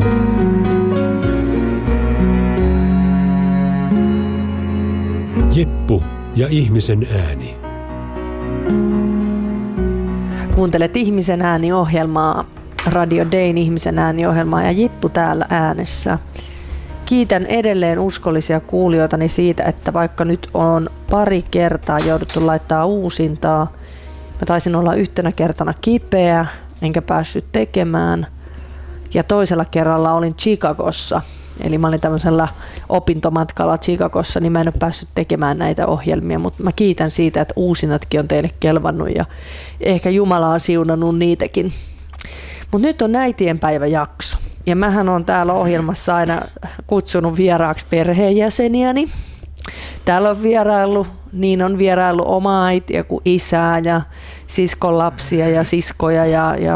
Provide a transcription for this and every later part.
Jeppu ja ihmisen ääni. Kuuntelet Ihmisen ääni-ohjelmaa, Radio Dayn Ihmisen ääni-ohjelmaa ja Jippu täällä äänessä. Kiitän edelleen uskollisia kuulijoitani siitä, että vaikka nyt on pari kertaa jouduttu laittaa uusintaa, mä taisin olla yhtenä kertana kipeä, enkä päässyt tekemään. Ja toisella kerralla olin Chicagossa, eli mä olin tämmöisellä opintomatkalla Chicagossa, niin mä en ole päässyt tekemään näitä ohjelmia, mutta mä kiitän siitä, että uusinatkin on teille kelvannut ja ehkä Jumala on siunannut niitäkin. Mutta nyt on äitienpäiväjakso ja mähän on täällä ohjelmassa aina kutsunut vieraaksi perheenjäseniäni. Täällä on vieraillut oma äitiä kuin isää ja siskon lapsia ja siskoja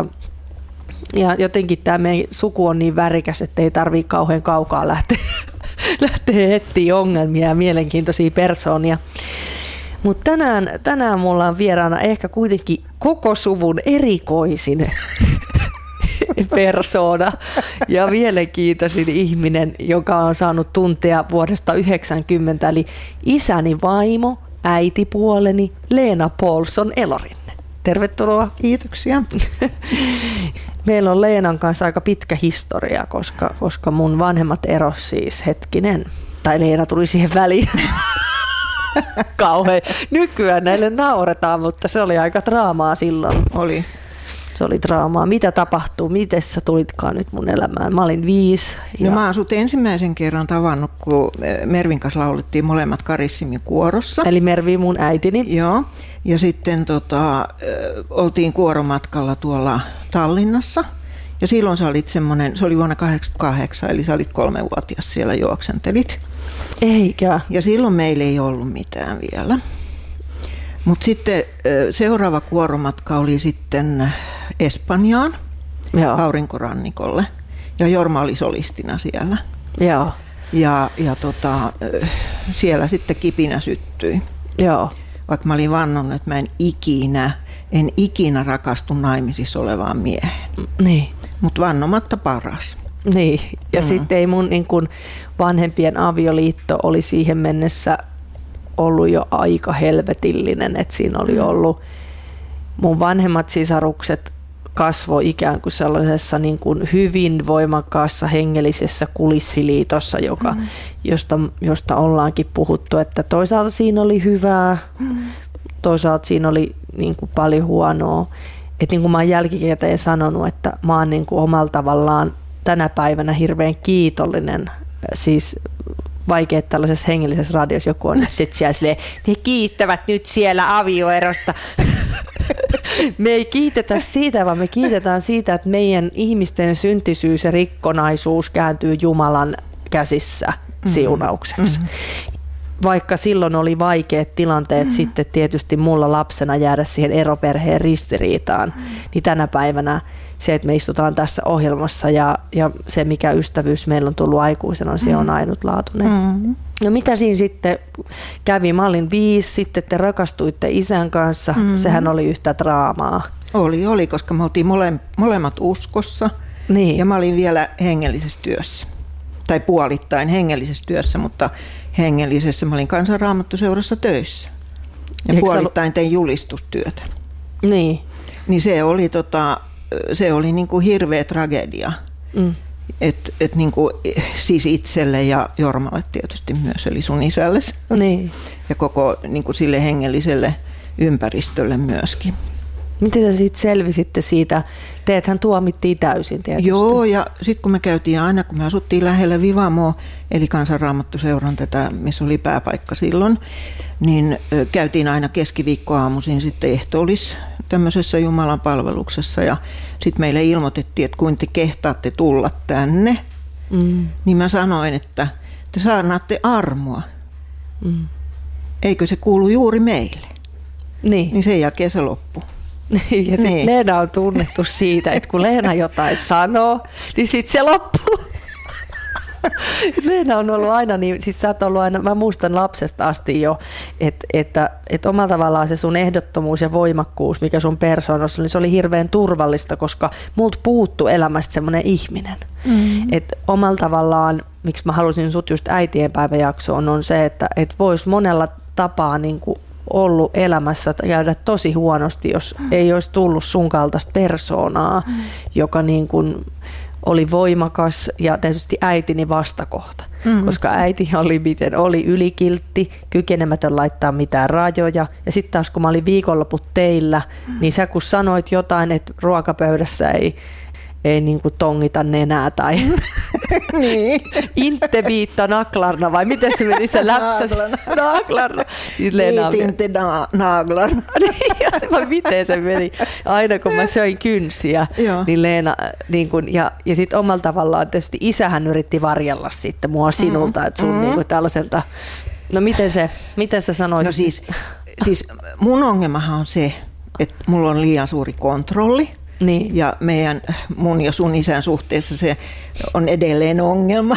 ja jotenkin tämä meidän suku on niin värikäs, että ei tarvitse kauhean kaukaa lähteä etsiä ongelmia ja mielenkiintoisia persoonia. Mutta tänään mulla on vieraana ehkä kuitenkin koko suvun erikoisin persoona ja mielenkiintoisin ihminen, joka on saanut tuntea vuodesta 1990, eli isäni vaimo, äitipuoleni Leena Paulsson Elorinne. Tervetuloa. Kiitoksia. Meillä on Leenan kanssa aika pitkä historia, koska mun vanhemmat eros siis tai Leena tuli siihen väliin. Kauhean. Nykyään näille nauretaan, mutta se oli aika draamaa silloin. Oli. Se oli draamaa. Mitä tapahtuu? Miten sä tulitkaan nyt mun elämään? Mä olin 5. No mä oon sut ensimmäisen kerran tavannut, kun Mervin kanssa laulettiin molemmat Karissimmin kuorossa. Eli Mervi mun äitini. Joo. Ja sitten oltiin kuoromatkalla tuolla Tallinnassa. Ja silloin sä olit semmoinen, se oli vuonna 1988, eli sä olit 3-vuotias siellä juoksentelit. Eikä. Ja silloin meillä ei ollut mitään vielä. Mutta sitten seuraava kuoromatka oli sitten Espanjaan, aurinkorannikolle. Ja Jorma oli solistina siellä. Joo. Ja siellä sitten kipinä syttyi. Joo. Vaikka mä olin vannonut, että mä en ikinä rakastu naimisissa olevaan mieheen. Niin. Mutta vannomatta paras. Niin, ja sitten ei mun niin kun vanhempien avioliitto oli siihen mennessä ollut jo aika helvetillinen, että siinä oli ollut mun vanhemmat sisarukset kasvoi ikään kuin sellaisessa niin kuin hyvin voimakkaassa hengellisessä kulissiliitossa, josta ollaankin puhuttu, että toisaalta siinä oli hyvää, toisaalta siinä oli niin kuin paljon huonoa. Että niin kuin mä oon jälkikäteen sanonut, että mä oon niin kuin omalla tavallaan tänä päivänä hirveän kiitollinen, siis vaikea, että tällaisessa hengellisessä radiossa joku on nyt siellä silleen, ne kiittävät nyt siellä avioerosta. Me ei kiitetä siitä, vaan me kiitetään siitä, että meidän ihmisten syntisyys ja rikkonaisuus kääntyy Jumalan käsissä siunaukseksi. Vaikka silloin oli vaikeat tilanteet sitten tietysti mulla lapsena jäädä siihen eroperheen ristiriitaan, niin tänä päivänä se, että me istutaan tässä ohjelmassa ja se, mikä ystävyys meillä on tullut aikuisena, se on ainutlaatuinen. No mitä siinä sitten kävi? Mä olin 5, sitten te rakastuitte isän kanssa. Sehän oli yhtä draamaa. Oli, koska me oltiin molemmat uskossa. Niin. Ja mä olin vielä hengellisessä työssä. Tai puolittain hengellisessä työssä, mutta hengellisessä mä olin Kansanraamattuseurassa töissä. Ja puolittain tein julistustyötä. Niin. Niin se oli niin kuin hirveä tragedia. Et niin kuin, siis itselle ja Jormalle tietysti myös, eli sun isälle. Niin. Ja koko niin kuin sille hengelliselle ympäristölle myöskin. Miten sä sitten selvisitte siitä? Teethän tuomittiin täysin tietysti. Joo, ja sitten kun me käytiin aina, kun me asuttiin lähellä Vivamoa, eli Kansanraamattuseuran tätä, missä oli pääpaikka silloin, niin käytiin aina keskiviikkoaamuisin sitten ehtoollis tämmöisessä Jumalan palveluksessa. Ja sitten meille ilmoitettiin, että kun te kehtaatte tulla tänne, niin mä sanoin, että te saanaatte armoa. Eikö se kuulu juuri meille? Niin sen jälkeen se loppui. Ja sitten Leena on tunnettu siitä, että kun Leena jotain sanoo, niin sitten se loppuu. Leena on ollut aina niin, siis sä oot ollut aina, mä muistan lapsesta asti jo, että omalla tavallaan se sun ehdottomuus ja voimakkuus, mikä sun persoonassa, niin se oli hirveän turvallista, koska multa puuttui elämästä semmoinen ihminen. Että omalla tavallaan, miksi mä halusin sut just äitienpäiväjaksoon, on se, että vois monella tapaa niin kuin ollut elämässä käydä tosi huonosti, jos ei olisi tullut sun kaltaista persoonaa, joka niin kuin oli voimakas ja tietysti äitini vastakohta, koska äiti oli ylikiltti, kykenemätön laittaa mitään rajoja. Ja sitten taas kun mä olin viikonloput teillä, niin sä kun sanoit jotain, että ruokapöydässä ei niin kuin tongita nenää tai Niin. inte viitta naklarna vai miten se meni se läpsäsi? Naklarna. Siis Leena inte naglarna. Vai miten se meni? Aina kun mä söin kynsiä, niin Leena, niin kun, ja sitten omalla tavallaan tietysti isähän yritti varjella sitten mua sinulta, että sun niin kuin tällaiselta, no miten sä sanoisit? No siis mun ongelmahan on se, että mulla on liian suuri kontrolli. Niin. Ja mun ja sun isän suhteessa se on edelleen ongelma.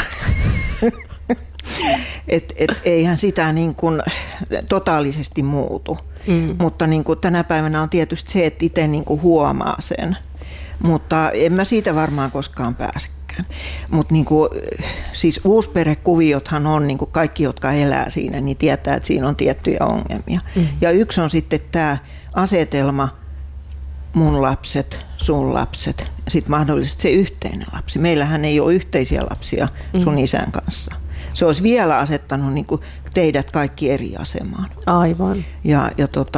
et eihän sitä niin kuin totaalisesti muutu. Mutta niin kuin tänä päivänä on tietysti se, että itse niin kuin huomaa sen. Mutta en mä siitä varmaan koskaan pääsekään. Mutta niin kuin, siis uusperhekuviothan on, niin kuin kaikki, jotka elää siinä, niin tietää, että siinä on tiettyjä ongelmia. Ja yksi on sitten tämä asetelma, mun lapset, sun lapset ja sitten mahdollisesti se yhteinen lapsi. Meillähän ei ole yhteisiä lapsia sun isän kanssa. Se olisi vielä asettanut niin kuin teidät kaikki eri asemaan. Aivan. Ja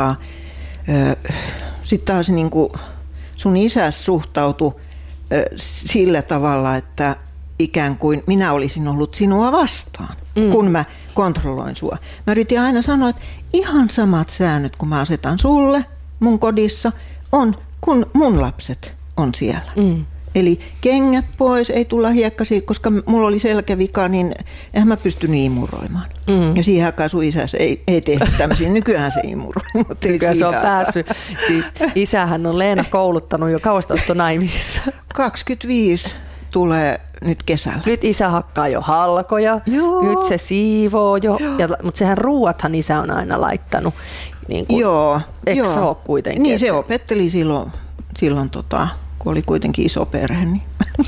sitten taas niin kuin sun isäs suhtautui sillä tavalla, että ikään kuin minä olisin ollut sinua vastaan, kun mä kontrolloin sua. Mä yritin aina sanoa, että ihan samat säännöt, kun mä asetan sulle mun kodissa, on, kun mun lapset on siellä. Eli kengät pois, ei tulla hiekkasiin, koska mulla oli selkävika, niin eihän mä pystynyt imuroimaan. Ja siihen aikaan sun isäs ei tehty tämmöisiä. Nykyään se imuroi. Nykyään se on päässyt. Siis isähän on Leena kouluttanut jo kauasta naimisissa. 25 tulee nyt kesällä. Nyt isä hakkaa jo halkoja, nyt se siivoo jo, mutta sehän ruuathan isä on aina laittanut. Niin kuin, eikö se ole kuitenkin? Niin se opetteli silloin kun oli kuitenkin iso perhe. Niin.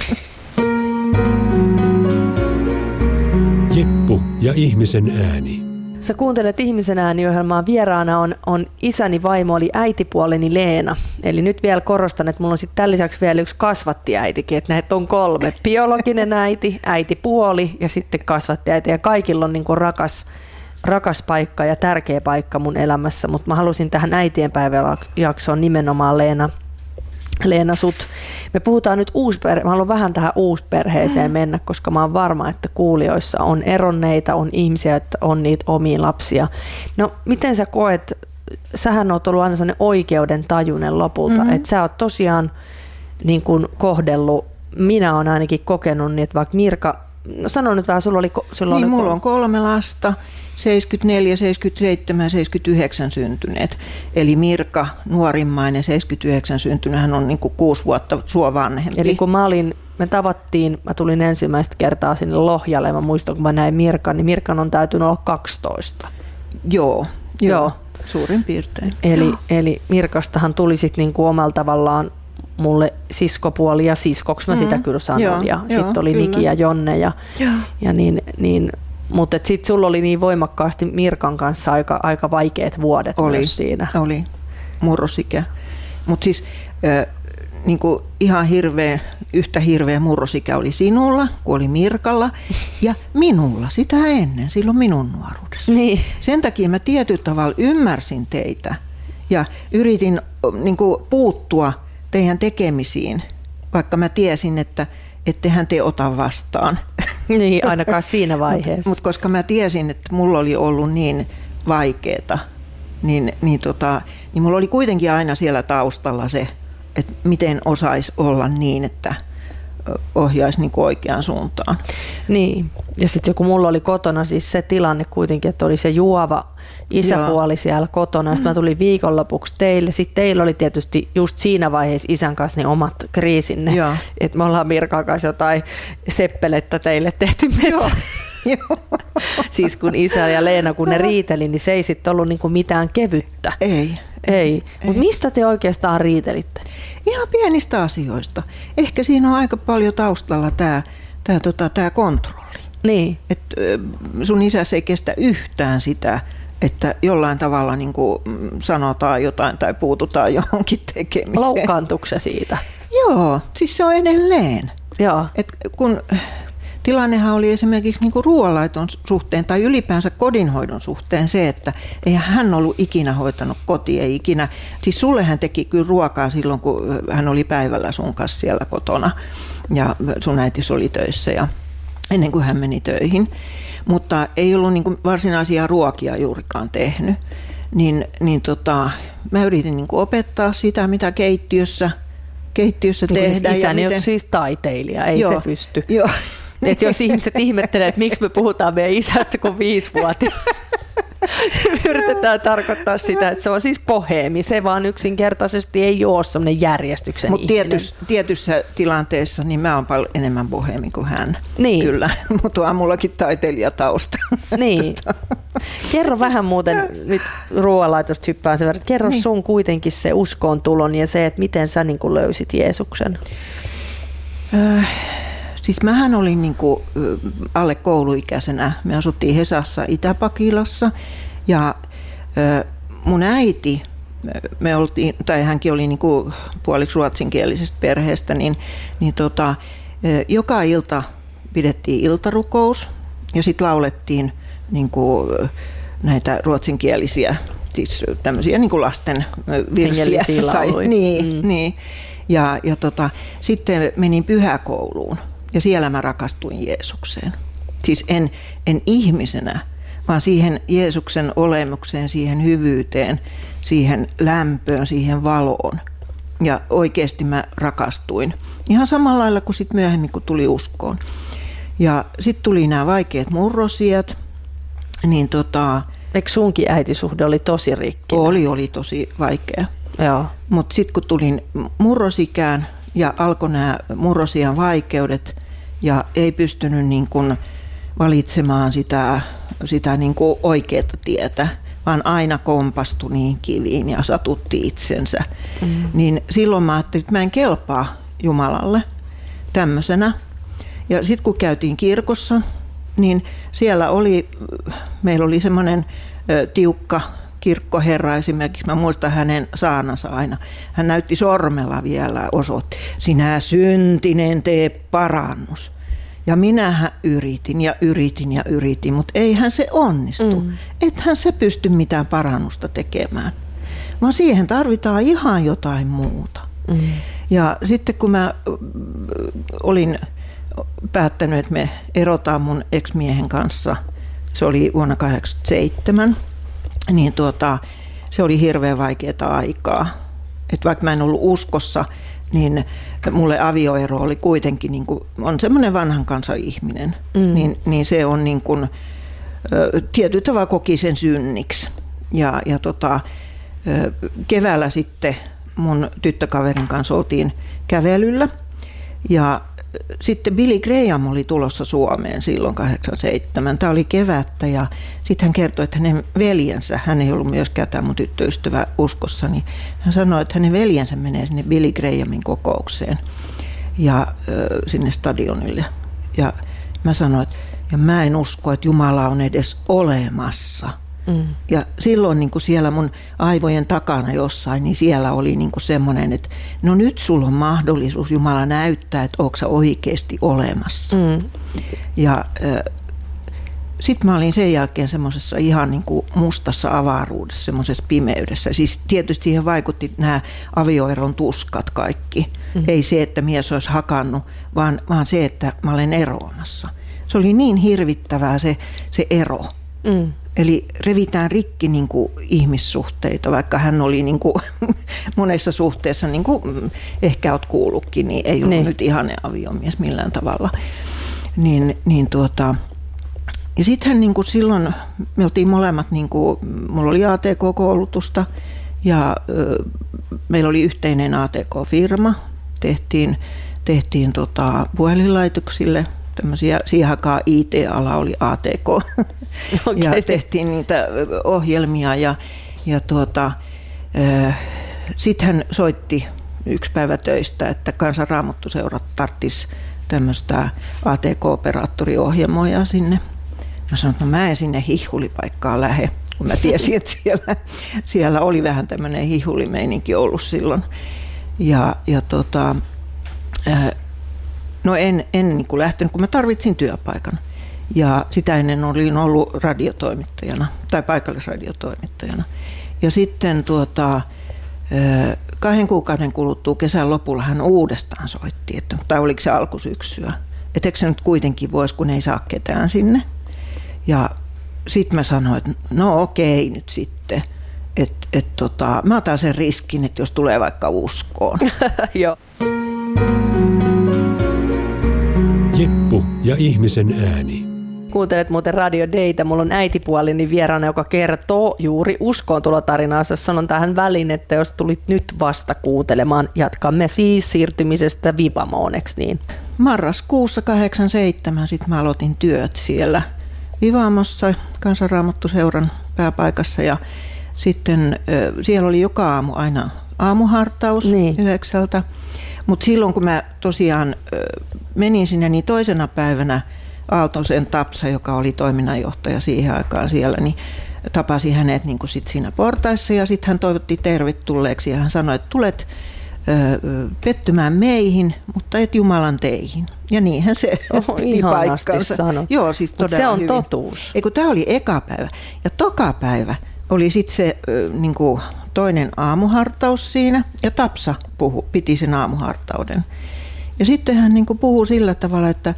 Jeppu ja ihmisen ääni. Sä kuuntelet Ihmisen ääni-ohjelmaa. Vieraana on isäni vaimo, oli äitipuoleni Leena. Eli nyt vielä korostan, että mulla on sitten tämän lisäksi vielä yksi kasvattiäitikin, että näitä on 3. Biologinen äiti, äitipuoli ja sitten kasvattiäiti. Ja kaikilla on niin kuin rakas paikka ja tärkeä paikka mun elämässä, mutta mä halusin tähän äitienpäiväjaksoon nimenomaan Leena sut. Me puhutaan nyt mä haluan vähän tähän uusperheeseen mennä, koska mä oon varma, että kuulijoissa on eronneita, on ihmisiä, että on niitä omia lapsia. No miten sä koet, sähän oot ollut aina sellainen oikeuden tajunen lopulta, että sä oot tosiaan niin kuin kohdellut, minä oon ainakin kokenut niin, että vaikka Mirka, no sano nyt vähän, mulla on 3 lasta. 74, 77 ja 79 syntyneet. Eli Mirka, nuorimmainen, 79 syntynyt, hän on niin kuin 6 vuotta sua vanhempi. Eli kun mä tulin ensimmäistä kertaa sinne Lohjalle, mä muistan kun mä näin Mirkan, niin Mirkan on täytynyt olla 12. Joo, suurin piirtein. Eli Mirkastahan tuli sitten niin kuin omalla tavallaan mulle siskopuoli ja siskoksi mä sitä kyllä sanon. Ja sitten oli Niki ja Jonne ja niin mutta sitten sulla oli niin voimakkaasti Mirkan kanssa aika vaikeat vuodet myös siinä. Oli murrosikä. Mutta siis niinku ihan yhtä hirveä murrosikä oli sinulla, kun oli Mirkalla, ja minulla sitä ennen, silloin minun nuoruudessa. Niin. Sen takia mä tietyllä tavalla ymmärsin teitä ja yritin niinku puuttua teidän tekemisiin, vaikka mä tiesin, että ettehän te ota vastaan. Niin, ainakaan siinä vaiheessa. Mutta koska mä tiesin, että mulla oli ollut niin vaikeeta, niin mulla oli kuitenkin aina siellä taustalla se, että miten osaisi olla niin, että ohjaisi niin kuin oikeaan suuntaan. Niin, ja sitten kun mulla oli kotona siis se tilanne kuitenkin, että oli se juova isäpuoli siellä kotona, ja sitten mä tulin viikonlopuksi teille. Sitten teillä oli tietysti just siinä vaiheessa isän kanssa ne omat kriisinne, että me ollaan Mirkan kanssa jotain seppelettä teille tehty metsä. Siis kun isä ja Leena, kun ne riiteli, niin se ei sitten ollut niinku mitään kevyttä. Ei. Mutta mistä te oikeastaan riitelitte? Ihan pienistä asioista. Ehkä siinä on aika paljon taustalla tämä kontrolli. Niin. Et sun isäs ei kestä yhtään sitä, että jollain tavalla niin kuin sanotaan jotain tai puututaan johonkin tekemiseen. Loukkaantuiko se siitä? Joo, siis se on edelleen. Joo. Et kun tilannehan oli esimerkiksi niin kuin ruoanlaiton suhteen tai ylipäänsä kodinhoidon suhteen se, että eihän hän ollut ikinä hoitanut kotia, ei ikinä. Siis sulle hän teki kyllä ruokaa silloin, kun hän oli päivällä sun kanssa siellä kotona ja sun äitis oli töissä ja ennen kuin hän meni töihin. Mutta ei ollut niin kuin varsinaisia ruokia juurikaan tehnyt. Mä yritin niin kuin opettaa sitä, mitä keittiössä tehdään. Isäni on siis taiteilija, ei se pysty. Joo. Että jos ihmiset ihmettelee, että miksi me puhutaan meidän isästä kuin 5-vuotias, yritetään tarkoittaa sitä, että se on siis boheemi. Se vaan yksinkertaisesti ei ole sellainen järjestyksen ihminen. Mutta tietyssä tilanteessa niin mä oon paljon enemmän boheemi kuin hän. Niin. Kyllä, mutta on mullakin taiteilijatausta. Niin. Kerro vähän muuten, nyt ruoanlaitosta hyppään sen verran, kerro sun kuitenkin se uskoon tulon ja se, että miten sä niin kuin löysit Jeesuksen. Siis mähän olin niin kuin alle kouluikäisenä. Me asuttiin Hesassa Itä-Pakilassa ja mun äiti, hänkin oli niin kuin puoliksi ruotsinkielisestä perheestä, joka ilta pidettiin iltarukous ja sitten laulettiin niin kuin näitä ruotsinkielisiä, siis tämmöisiä niin kuin lasten virsiä. Niin. Ja sitten menin pyhäkouluun. Ja siellä mä rakastuin Jeesukseen. Siis en ihmisenä, vaan siihen Jeesuksen olemukseen, siihen hyvyyteen, siihen lämpöön, siihen valoon. Ja oikeasti mä rakastuin. Ihan samalla lailla kuin sit myöhemmin, kun tuli uskoon. Ja sitten tuli nämä vaikeat murrosiat. Eikö sunkin äitisuhde oli tosi rikkinäinen? Oli tosi vaikea. Joo. Mutta sitten kun tulin murrosikään ja alkoi nämä murrosian vaikeudet, ja ei pystynyt niin kuin valitsemaan sitä niin kuin oikeaa tietä, vaan aina kompastui niin kiviin ja satutti itsensä. Niin silloin mä ajattelin, että mä en kelpaa Jumalalle tämmöisenä. Ja sitten kun käytiin kirkossa, niin siellä meillä oli semmoinen tiukka kirkkoherra esimerkiksi, mä muistan hänen saanansa aina. Hän näytti sormella vielä, osoitti, sinä syntinen tee parannus. Ja minähän yritin, mutta eihän se onnistu. Ethän se pysty mitään parannusta tekemään, vaan siihen tarvitaan ihan jotain muuta. Ja sitten kun mä olin päättänyt, että me erotaan mun ex-miehen kanssa, se oli vuonna 1987, niin se oli hirveän vaikeaa aikaa. Et vaikka mä en ollut uskossa, niin mulle avioero oli kuitenkin, niin kuin, on semmoinen vanhan kansan ihminen, niin se on niin kuin, tietyllä tavalla koki sen synniksi. Ja keväällä sitten mun tyttökaverin kanssa oltiin kävelyllä ja sitten Billy Graham oli tulossa Suomeen silloin 1987. Tämä oli kevättä ja sitten hän kertoi, että hänen veljensä, hän ei ollut myöskään tämä mun tyttöystävä uskossa, niin hän sanoi, että hänen veljensä menee sinne Billy Grahamin kokoukseen ja sinne stadionille. Ja mä sanoin, että ja mä en usko, että Jumala on edes olemassa. Ja silloin niin kuin siellä mun aivojen takana jossain, niin siellä oli niin kuin semmoinen, että no nyt sulla on mahdollisuus Jumala näyttää, että ootko sä oikeasti olemassa. Ja sitten mä olin sen jälkeen semmoisessa ihan niin kuin mustassa avaruudessa, semmoisessa pimeydessä. Siis tietysti siihen vaikutti nämä avioeron tuskat kaikki. Ei se, että mies olisi hakannut, vaan se, että mä olen eroamassa. Se oli niin hirvittävää se ero. Eli revitään rikki niin kuin ihmissuhteita, vaikka hän oli niin kuin monessa suhteessa, niin kuin ehkä olet kuullutkin, niin ei ollut nyt ihane aviomies millään tavalla. Ja sitten hän niin kuin silloin, me oltiin molemmat, niin kuin, mulla oli ATK-koulutusta ja meillä oli yhteinen ATK-firma, tehtiin puhelinlaitoksille. Tämmöisiä, siihen aikaan IT-ala oli ATK ja tehtiin niitä ohjelmia ja sitten hän soitti yksi päivä töistä, että Kansan Raamattuseurat tarvitsisi tämmöistä ATK-operaattoriohjelmoja sinne. Mä sanoin, että mä en sinne hihulipaikkaan lähde, kun mä tiesin, että siellä oli vähän tämmöinen hihulimeininki ollut silloin. No en niin kuin lähtenyt, kun mä tarvitsin työpaikan. Ja sitä ennen olin ollut radiotoimittajana tai paikallisradiotoimittajana. Ja sitten 2 kuukauden kuluttua kesän lopulla hän uudestaan soitti, tai oliko se alkusyksyä. Että eikö se nyt kuitenkin voisi, kun ei saa ketään sinne. Ja sitten mä sanoin, että no okei nyt sitten. Mä otan sen riskin, että jos tulee vaikka uskoon. Joo. Jeppu ja ihmisen ääni. Kuuntelet muuten Radio Daytä. Mulla on äitipuolini vieraana, joka kertoo juuri uskoontulotarinaansa. Sanon tähän väliin, että jos tulit nyt vasta kuuntelemaan, jatkamme siis siirtymisestä Vivamoon, eikö niin? Marraskuussa 1987 sitten mä aloitin työt siellä Vivamossa, Kansan Raamattuseuran pääpaikassa. Ja sitten siellä oli joka aamu aina aamuhartaus 9:00. Mutta silloin kun mä tosiaan menin sinne, niin toisena päivänä Aaltosen Tapsa, joka oli toiminnanjohtaja siihen aikaan siellä, niin tapasi hänet niin kuin sit siinä portaissa ja sitten hän toivotti tervetulleeksi ja hän sanoi, että tulet pettymään meihin, mutta et Jumalan teihin. Ja niinhän se piti paikkansa. Joo, siis todella se on hyvin. Totuus. Tämä oli eka päivä. Ja toka päivä oli sitten se niin kuin toinen aamuhartaus siinä ja Tapsa piti sen aamuhartauden. Ja sitten hän niin kuin puhui sillä tavalla, että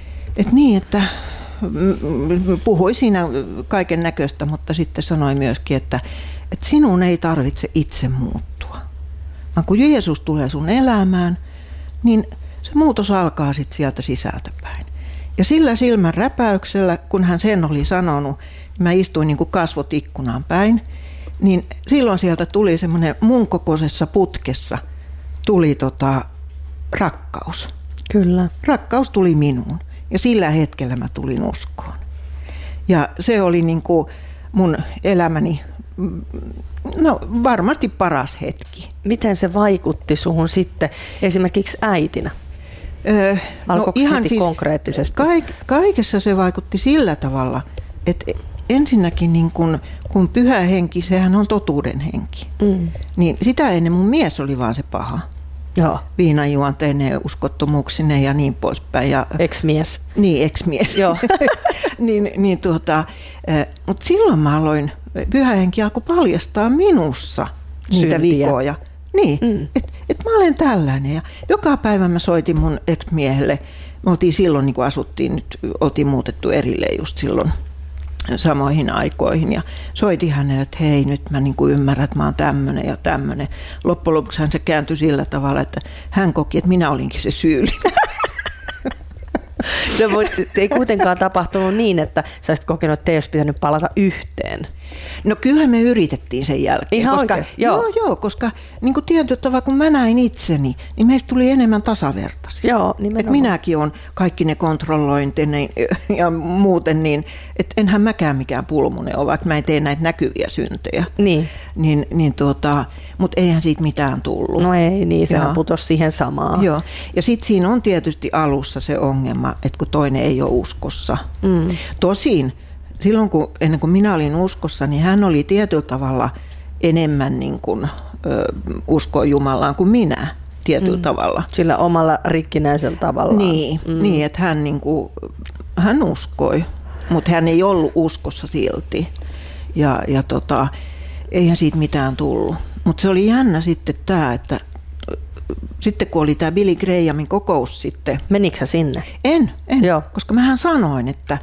puhui siinä kaiken näköistä, mutta sitten sanoi myöskin, että sinun ei tarvitse itse muuttua. Vaan kun Jeesus tulee sun elämään, niin se muutos alkaa sitten sieltä sisältä päin. Ja sillä silmän räpäyksellä, kun hän sen oli sanonut, mä istuin niin kuin kasvot ikkunaan päin, niin silloin sieltä tuli semmoinen mun kokoisessa putkessa tuli rakkaus. Kyllä. Rakkaus tuli minuun ja sillä hetkellä mä tulin uskoon. Ja se oli niin kuin mun elämäni varmasti paras hetki. Miten se vaikutti suhun sitten esimerkiksi äitinä? Alkoiko ihan heti siis konkreettisesti? Kaikessa se vaikutti sillä tavalla, että ensinnäkin niin kun pyhä henki, sehän on totuuden henki. Niin sitä ennen mun mies oli vaan se paha. Joo. Viinanjuonteinen, uskottomuuksinen ja niin poispäin. Ex-mies. Niin, ex-mies. Joo. Mutta silloin mä aloin, pyhä henki alkoi paljastaa minussa niitä vikoja. Niin, että mä olen tällainen. Ja joka päivä mä soitin mun ex-miehelle. Me oltiin silloin, niin kuin asuttiin, nyt oltiin muutettu erilleen just silloin samoihin aikoihin. Ja soitin hänelle, että hei, nyt mä niin kuin ymmärrän, että mä oon tämmöinen ja tämmöinen. Loppujen lopuksi hän se kääntyi sillä tavalla, että hän koki, että minä olinkin se syyllinen. No, ei kuitenkaan tapahtunut niin, että sä olisit kokenut, että ei olisi pitänyt palata yhteen. No kyllähän me yritettiin sen jälkeen. Ihan koska, oikeasti? Joo, koska niin kuin tietyllä tavalla, kun mä näin itseni, niin meistä tuli enemmän tasavertaisia. Joo, nimenomaan. Minäkin olen kaikki ne kontrollointini ja muuten, niin että enhän mäkään mikään pulmunen ole, vaikka mä en tee näitä näkyviä syntejä. Niin. Mutta eihän siitä mitään tullut. No ei, niin sehän putosi siihen samaan. Joo, ja sitten siinä on tietysti alussa se ongelma, että kun toinen ei ole uskossa. Tosin silloin, ennen kuin minä olin uskossa, niin hän oli tietyllä tavalla enemmän niin kuin, uskoi Jumalaan kuin minä tietyllä tavalla. Sillä omalla rikkinäisellä tavallaan. Niin että hän, niin kuin, hän uskoi, mutta hän ei ollut uskossa silti. Ja eihän siitä mitään tullut. Mutta se oli jännä sitten tämä, että sitten kun oli tämä Billy Grahamin kokous sitten. Menikö sä sinne? En Joo. Koska mähän sanoin, että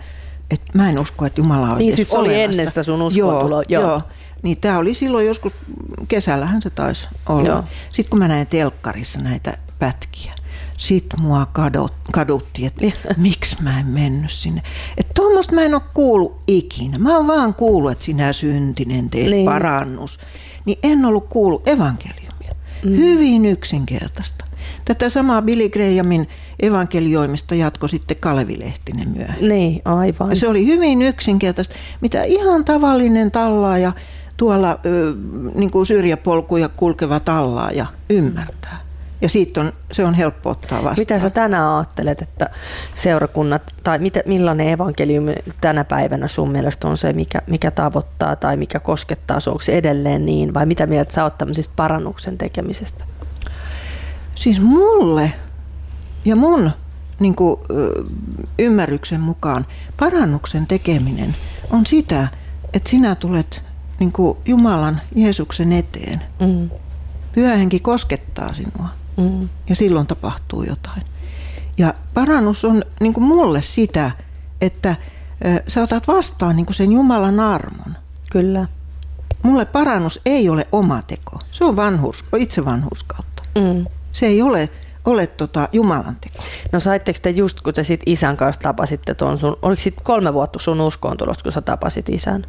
että mä en usko, että Jumala on niin siis oli ennen sitä sun uskontuloa. Joo. Niin tämä oli silloin joskus, kesällähän se taisi olla. Joo. Sitten kun mä näin telkkarissa näitä pätkiä, sitten mua kaduttiin, että miksi mä en mennyt sinne. Että tuommoista mä en ole kuullut ikinä. Mä oon vaan kuullut, että sinä syntinen teet parannus. Niin en ollut kuullut evankeliumia. Hyvin yksinkertaista. Tätä samaa Billy Grahamin evankelioimista jatkoi sitten Kalevi Lehtinen myöhemmin. Niin, aivan. Ja se oli hyvin yksinkertaista, mitä ihan tavallinen tallaaja tuolla niin kuin syrjäpolkuja kulkeva tallaaja ymmärtää. Ja siitä se on helppo ottaa vastaan. Mitä sä tänään ajattelet, että seurakunnat, tai millainen evankeliumi tänä päivänä sun mielestä on se, mikä tavoittaa tai mikä koskettaa sinua? Onko se edelleen niin, vai mitä mieltä sä oot tämmöisestä parannuksen tekemisestä? Siis mulle ja mun niin kuin, ymmärryksen mukaan parannuksen tekeminen on sitä, että sinä tulet niin kuin Jumalan Jeesuksen eteen. Pyhä Henki koskettaa sinua ja silloin tapahtuu jotain. Ja parannus on niin kuin mulle sitä, että sä otat vastaan niin kuin sen Jumalan armon. Kyllä. Mulle parannus ei ole oma teko. Se on itse vanhurskautta. Se ei ole Jumalan teko. No saitteko te just, kun te sit isän kanssa tapasitte tuon sun, oliko sit 3 vuotta sun uskoontulosta, kun sä tapasit isän?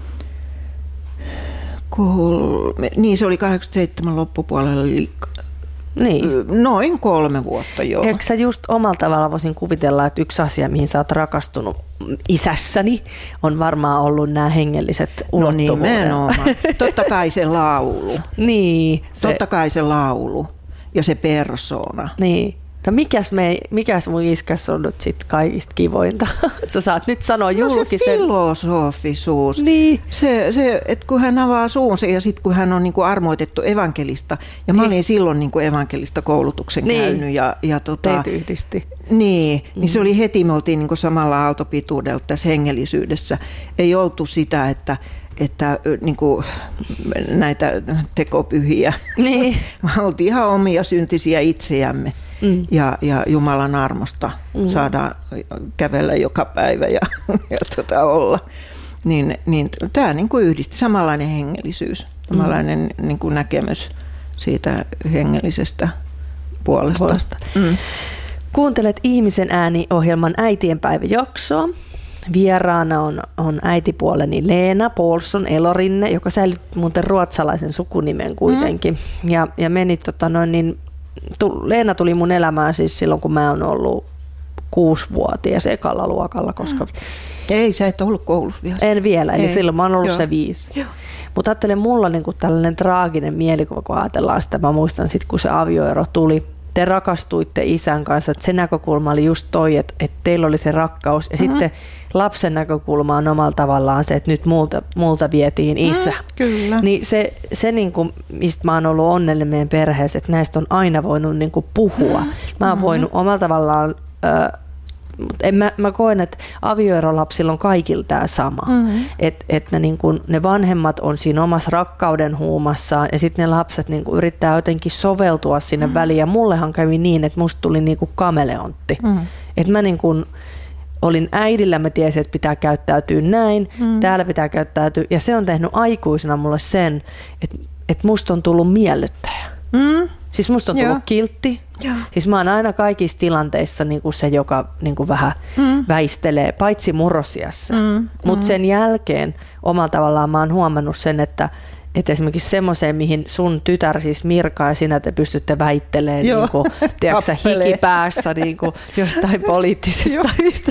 Niin, se oli 87 loppupuolella. Niin. Noin 3 vuotta, joo. Eikö sä just omalla tavalla voisin kuvitella, että yksi asia, mihin sä oot rakastunut isässäni, on varmaan ollut nämä hengelliset ulottuvuudet. No nimenomaan. Totta kai se laulu. Niin. Totta kai se laulu ja se persoona. Niin. No mikäs mun iskäs on nyt sit kaikista kivointa? Sä saat nyt sanoa julkisen. Se filosofisuus. Niin. Se että kun hän avaa suunsa ja sitten kun hän on niinku armoitettu evankelista. Ja mä olin silloin niinku evankelista koulutuksen käynyt. Ja teitä yhdisti. Niin se oli heti, me oltiin niinku samalla aaltopituudella tässä hengellisyydessä. Ei oltu sitä, että niinku näitä tekopyhiä. Niin. Me oltiin ihan omia syntisiä itseämme. Ja Jumalan armosta saadaan kävellä joka päivä ja olla. Niin tämä niinku yhdisti samanlainen hengellisyys, samanlainen niinku näkemys siitä hengellisestä puolesta. Kuuntelet Ihmisen ääni-ohjelman äitienpäiväjaksoa. Vieraana on äitipuoleni Leena Paulsson Elorinne, joka säilytti muuten ruotsalaisen sukunimen kuitenkin. Ja meni Leena tuli mun elämään siis silloin, kun mä oon ollut 6-vuotias ekalla luokalla. Koska Ei, sä et ollut koulussa vielä. En vielä, eli silloin mä oon ollut se 5. Mutta ajattelen, mulla niinku tällainen traaginen mielikuva, kun ajatellaan sitä. Mä muistan sitten, kun se avioero tuli. Te rakastuitte isän kanssa, että se näkökulma oli just toi, että teillä oli se rakkaus. Ja sitten lapsen näkökulma on omalla tavallaan se, että nyt multa vietiin isä. Kyllä. Niin se niinku, mistä mä oon ollut onnellinen meidän perheessä, että näistä on aina voinut niinku puhua. Mä oon voinut omalla tavallaan, mä koen, että avioerolapsilla on kaikilla tämä sama. Että ne vanhemmat on siinä omassa rakkauden huumassaan ja sitten ne lapset niinku yrittää jotenkin soveltua sinne väliin. Ja mullehan kävi niin, että musta tuli niinku kameleontti. Että mä niinku olin äidillä, mä tiesin, että pitää käyttäytyä näin, täällä pitää käyttäytyä. Ja se on tehnyt aikuisena mulle sen, että musta on tullut miellyttäjä. Siis musta on tullut kiltti. Siis mä oon aina kaikissa tilanteissa niinku se, joka niinku vähän väistelee, paitsi murrosiassa. Mutta sen jälkeen omalla tavallaan mä oon huomannut sen, että esimerkiksi semmoiseen, mihin sun tytär, siis Mirka ja sinä te pystytte väittelemään niinku, tiedätkö, hikipäässä niinku, jostain poliittisesta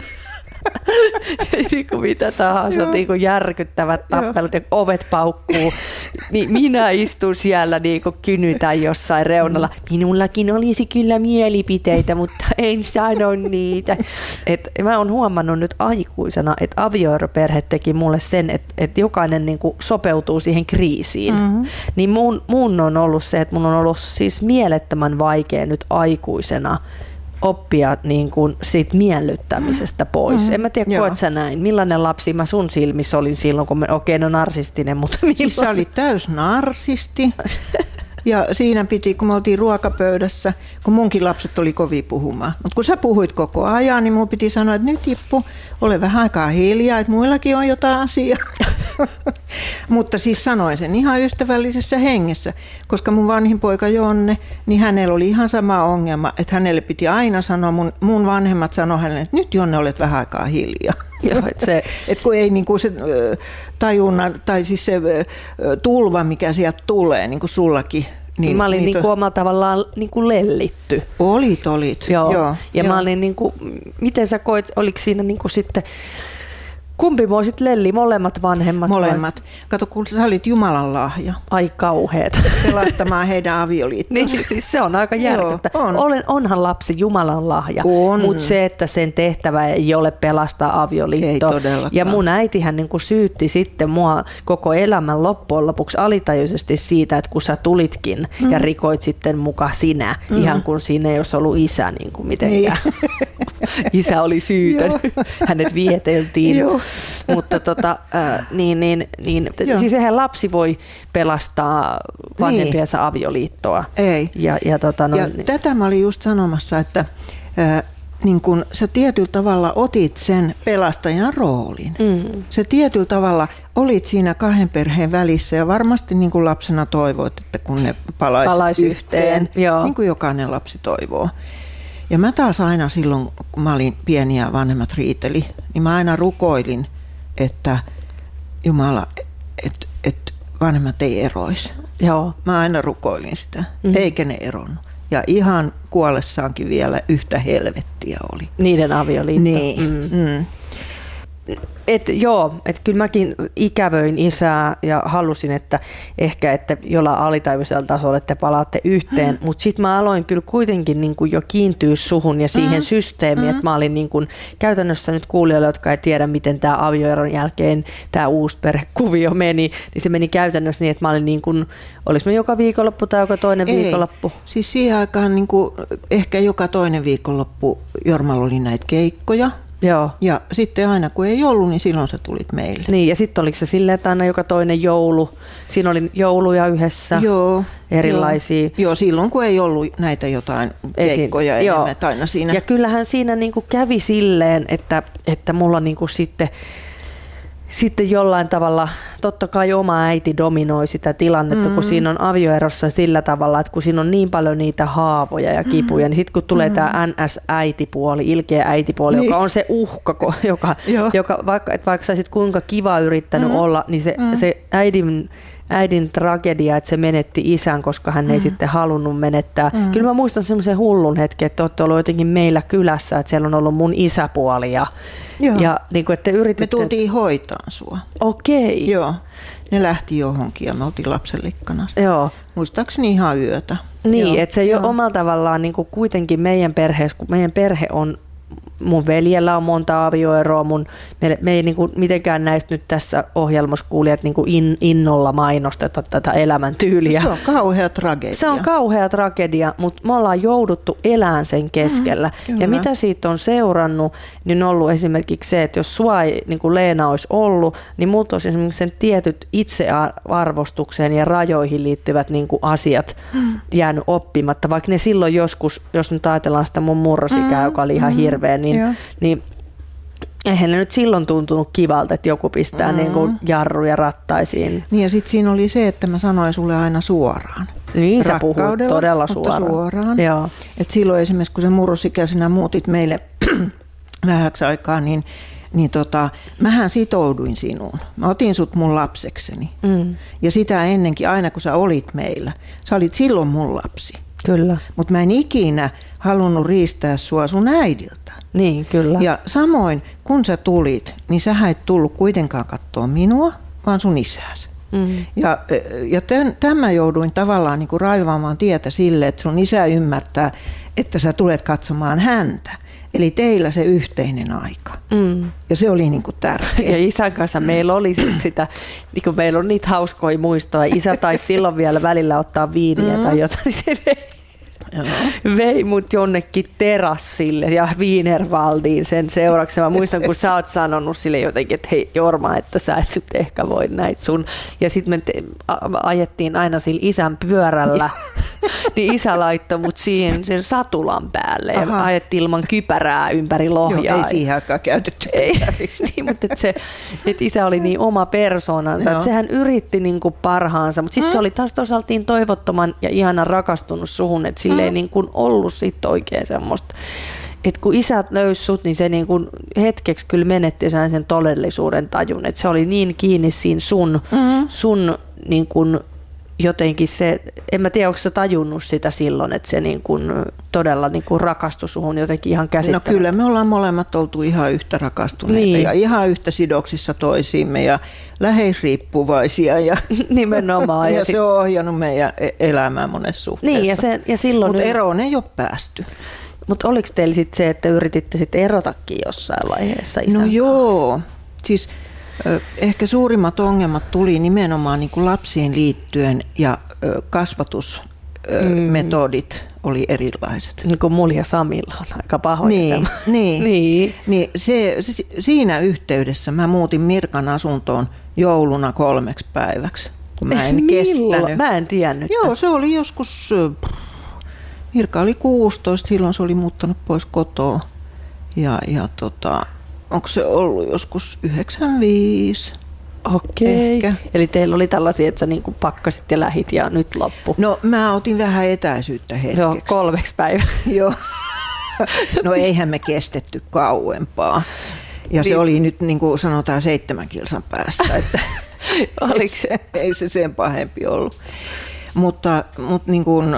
niin mitä tahansa, niin kuin järkyttävät tappelut ja ovet paukkuu, niin minä istun siellä niin kuin kynytän jossain reunalla. Minullakin olisi kyllä mielipiteitä, mutta en sano niitä. Mä oon huomannut nyt aikuisena, että avioeroperhe teki mulle sen, että jokainen niin kuin sopeutuu siihen kriisiin. Niin mun on ollut se, että mun on ollut siis mielettömän vaikea nyt aikuisena oppia niin kuin siitä miellyttämisestä pois. En mä tiedä, koet sä näin. Millainen lapsi mä sun silmissä olin silloin, kun narsistinen, mutta siis sä olit täys narsisti. Ja siinä piti, kun me oltiin ruokapöydässä, kun munkin lapset oli kovin puhumaan. Mutta kun sä puhuit koko ajan, niin mun piti sanoa, että nyt Jippu, ole vähän aikaa hiljaa, että muillakin on jotain asiaa. Mutta siis sanoin sen ihan ystävällisessä hengessä, koska mun vanhin poika Jonne, niin hänellä oli ihan sama ongelma, että hänelle piti aina sanoa, mun vanhemmat sanoi hänelle, että nyt Jonne olet vähän aikaa hiljaa. Joo, et kun ei niinku se tajunnan, tai siis se tulva, mikä sieltä tulee, niin kuin sullakin. Niin, mä olin niinku omalla tavallaan niinku lellitty. Olit. Joo. Ja mä olin niinku, miten sä koit, oliko siinä niinku sitten, kumpi voisit lelli, molemmat vanhemmat? Molemmat. Kato, kun sä olit Jumalan lahja. Ai kauheet. Pelastamaan heidän avioliittonsa. Niin, siis se on aika järkyttävää. Onhan lapsi Jumalan lahja, mutta se, että sen tehtävä ei ole pelastaa avioliittoa. Ei todellakaan. Ja mun äitihän niin kuin syytti sitten mua koko elämän loppujen lopuksi alitajuisesti siitä, että kun sä tulitkin ja rikoit sitten muka sinä, ihan kun siinä ei olisi ollut isä niin kuin mitenkään. Isä oli syytön, hänet vieteltiin. Joo. Mutta siis eihän lapsi voi pelastaa vanhempiensa avioliittoa. Ei. Ja tätä mä olin just sanomassa, että niin kun sä tietyllä tavalla otit sen pelastajan roolin. Sä tietyllä tavalla olit siinä kahden perheen välissä ja varmasti niin kuin lapsena toivoit, että kun ne palaisi yhteen. Niin kuin jokainen lapsi toivoo. Ja mä taas aina silloin, kun mä olin pieni ja vanhemmat riiteli, niin mä aina rukoilin, että Jumala, että vanhemmat ei eroisi. Joo. Mä aina rukoilin sitä, eikä ne eronnut. Ja ihan kuollessaankin vielä yhtä helvettiä oli. Niiden avioliitto. Niin. Että kyllä mäkin ikävöin isää ja halusin, että ehkä että jollain alitajuisella tasolla te palaatte yhteen, mutta sitten mä aloin kyllä kuitenkin niin kuin jo kiintyä suhun ja siihen systeemiin, että mä olin niin kuin, käytännössä nyt kuulijoille, jotka ei tiedä, miten tämä avioeron jälkeen tämä uusi perhekuvio meni, niin se meni käytännössä niin, että mä olin niin kuin, olis me joka viikonloppu tai joka toinen viikonloppu? Siis siihen aikaan niin kuin, ehkä joka toinen viikonloppu Jormalla oli näitä keikkoja. Joo. Ja sitten aina kun ei ollut, niin silloin sä tulit meille. Niin, ja sitten oliko se silleen, että aina joka toinen joulu, siinä oli jouluja yhdessä, erilaisia. Joo, silloin kun ei ollut näitä jotain keikkoja enemmän, aina siinä. Ja kyllähän siinä niinku kävi silleen, että mulla niinku sitten jollain tavalla, totta kai oma äiti dominoi sitä tilannetta, kun siinä on avioerossa sillä tavalla, että kun siinä on niin paljon niitä haavoja ja kipuja, niin sitten kun tulee tämä NS-äitipuoli, ilkeä äitipuoli, joka on se uhka, joka vaikka sä olisit kuinka kiva yrittänyt olla, niin se äidin tragedia, että se menetti isän, koska hän ei sitten halunnut menettää. Kyllä mä muistan semmoisen hullun hetken, että olette ollut jotenkin meillä kylässä, että siellä on ollut mun isäpuoli ja niin kuin, että yrititte... Me tultiin hoitaan sua. Okei. Joo. Ne lähti johonkin ja me oltiin lapsenlikkana. Joo. Muistaakseni ihan yötä. Niin, että se jo omalla tavallaan niin kuin kuitenkin meidän perheessä, kun meidän perhe on, mun veljellä on monta avioeroa, me ei niin kuin mitenkään näistä nyt tässä ohjelmassa kuulijat niin kuin innolla mainosteta tätä elämäntyyliä. Se on kauhea tragedia. Se on kauhea tragedia, mutta me ollaan jouduttu elämään sen keskellä. Ja mitä siitä on seurannut, niin on ollut esimerkiksi se, että jos sua ei niin kuin Leena olisi ollut, niin multa olisi esimerkiksi sen tietyt itsearvostukseen ja rajoihin liittyvät niin kuin asiat jäänyt oppimatta, vaikka ne silloin joskus, jos nyt ajatellaan sitä mun murrosikää, joka oli ihan hirveä, niin eihän ne nyt silloin tuntunut kivalta, että joku pistää niin kuin jarruja rattaisiin. Niin ja sitten siinä oli se, että mä sanoin sulle aina suoraan. Niin sä puhuit todella suoraan. Joo. Et silloin esimerkiksi kun sä murrosikäisenä muutit meille vähäksi aikaa, niin mähän sitouduin sinuun. Mä otin sut mun lapsekseni. Ja sitä ennenkin, aina kun sä olit meillä, sä olit silloin mun lapsi. Kyllä. Mutta mä en ikinä halunnut riistää sua sun äidiltä. Niin, kyllä. Ja samoin, kun sä tulit, niin sä et tullut kuitenkaan katsoa minua, vaan sun isääsi. Ja tämän jouduin tavallaan niin kuin raivaamaan tietä sille, että sun isä ymmärtää, että sä tulet katsomaan häntä. Eli teillä se yhteinen aika. Ja se oli niin kuin tärkeää. Ja isän kanssa meillä oli sitä, niin kuin meillä on niitä hauskoja muistoja. Isä taisi silloin vielä välillä ottaa viiniä tai jotain. vei mut jonnekin terassille ja Wienerwaldiin sen seuraksi. Mä muistan, kun sä oot sanonut sille jotenkin, että hei Jorma, että sä et nyt ehkä voi näitä sun. Ja sitten me ajettiin aina sillä isän pyörällä, niin isä laittoi mut siihen sen satulan päälle ja ajettiin ilman kypärää ympäri Lohjaa. Joo, ei siihen aikaan käytetty. Ei, niin, mutta että isä oli niin oma persoonansa, että sehän yritti niin kuin parhaansa, mutta sitten se oli taas toisaalta niin toivottoman ja ihanan rakastunut suhun, että sille ei niin kuin ollut sit oikein semmoista. Että kun isät löysi sut, niin se niin kuin hetkeksi kyllä menetti sen todellisuuden tajun, että se oli niin kiinni siinä sun niin kuin jotenkin se, en mä tiedä, onko sä tajunnut sitä silloin, että se niin kuin todella niin kuin rakastui suhun jotenkin ihan käsittämättä. No kyllä me ollaan molemmat oltu ihan yhtä rakastuneita ja ihan yhtä sidoksissa toisiimme ja läheisriippuvaisia. Ja nimenomaan. ja se on ohjannut meidän elämää monessa suhteessa. Niin, ja silloin mutta eroon ei ole päästy. Mutta oliko teillä sitten se, että yrititte sitten erotakin jossain vaiheessa isän kanssa? No joo, kanssa? Siis ehkä suurimmat ongelmat tuli nimenomaan niin kuin lapsiin liittyen ja kasvatusmetodit oli erilaiset. Niin kuin mulla ja Samilla on aika pahoin. Niin. Siinä yhteydessä mä muutin Mirkan asuntoon jouluna 3 päiväksi, kun mä en kestänyt. Mä en tiennyt. Joo, se oli joskus, Mirka oli 16, silloin se oli muuttanut pois kotoa ja onko se ollut joskus 95? Okei. Ehkä. Eli teillä oli tällaisia, että sä niinku pakkasit ja lähit ja nyt loppu. No mä otin vähän etäisyyttä hetkeksi. Joo, 3 päivää. Joo. No eihän me kestetty kauempaa. Ja se oli nyt niin kuin sanotaan 7 kilsan päästä. Että ei se sen pahempi ollut. Mutta niin kuin,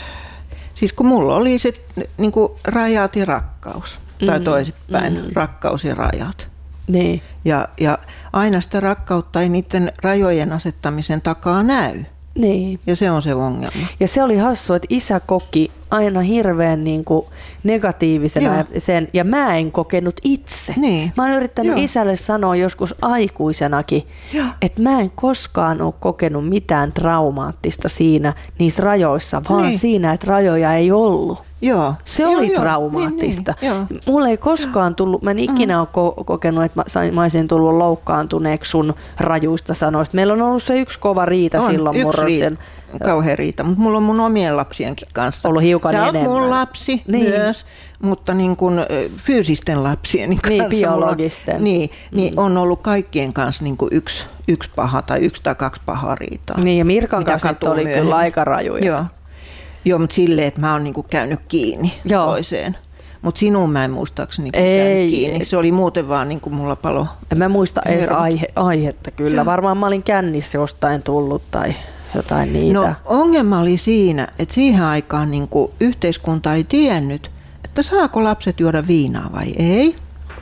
siis kun mulla oli se niin kuin rajat ja rakkaus. Tai toisinpäin, rakkaus ja rajat. Niin. Ja aina sitä rakkautta ei niiden rajojen asettamisen takaa näy. Niin. Ja se on se ongelma. Ja se oli hassu, että isä koki aina hirveän niin kuin negatiivisena sen, ja mä en kokenut itse. Niin. Mä oon yrittänyt isälle sanoa joskus aikuisenakin, että mä en koskaan ole kokenut mitään traumaattista siinä niissä rajoissa, vaan siinä, että rajoja ei ollut. Joo. Se oli traumaattista. Niin. Mulle ei koskaan tullut, mä en ikinä ole kokenut, että mä olisin tullut loukkaantuneeksi sun rajuista sanoista. Meillä on ollut se yksi kova riita silloin murrosen. Kauhean riita, mutta mulla on mun omien lapsienkin kanssa. Ollut hiukan enemmän. Sä oot mun lapsi myös, mutta niin kuin fyysisten lapsieni kanssa. Niin, biologisten. Niin on ollut kaikkien kanssa niin kuin yksi paha tai 1 tai 2 pahaa riitaa. Niin, ja Mirkan kanssa oli kyllä aika rajuja. Joo, mutta silleen, että mä oon niinku käynyt kiinni toiseen. Mutta sinuun mä en muistaakseni käynyt kiinni. Se oli muuten vaan niin kuin mulla palo. En mä muista edes aihetta kyllä. Varmaan mä olin kännissä jostain tullut tai jotain niitä. No ongelma oli siinä, että siihen aikaan niin kuin yhteiskunta ei tiennyt, että saako lapset juoda viinaa vai ei.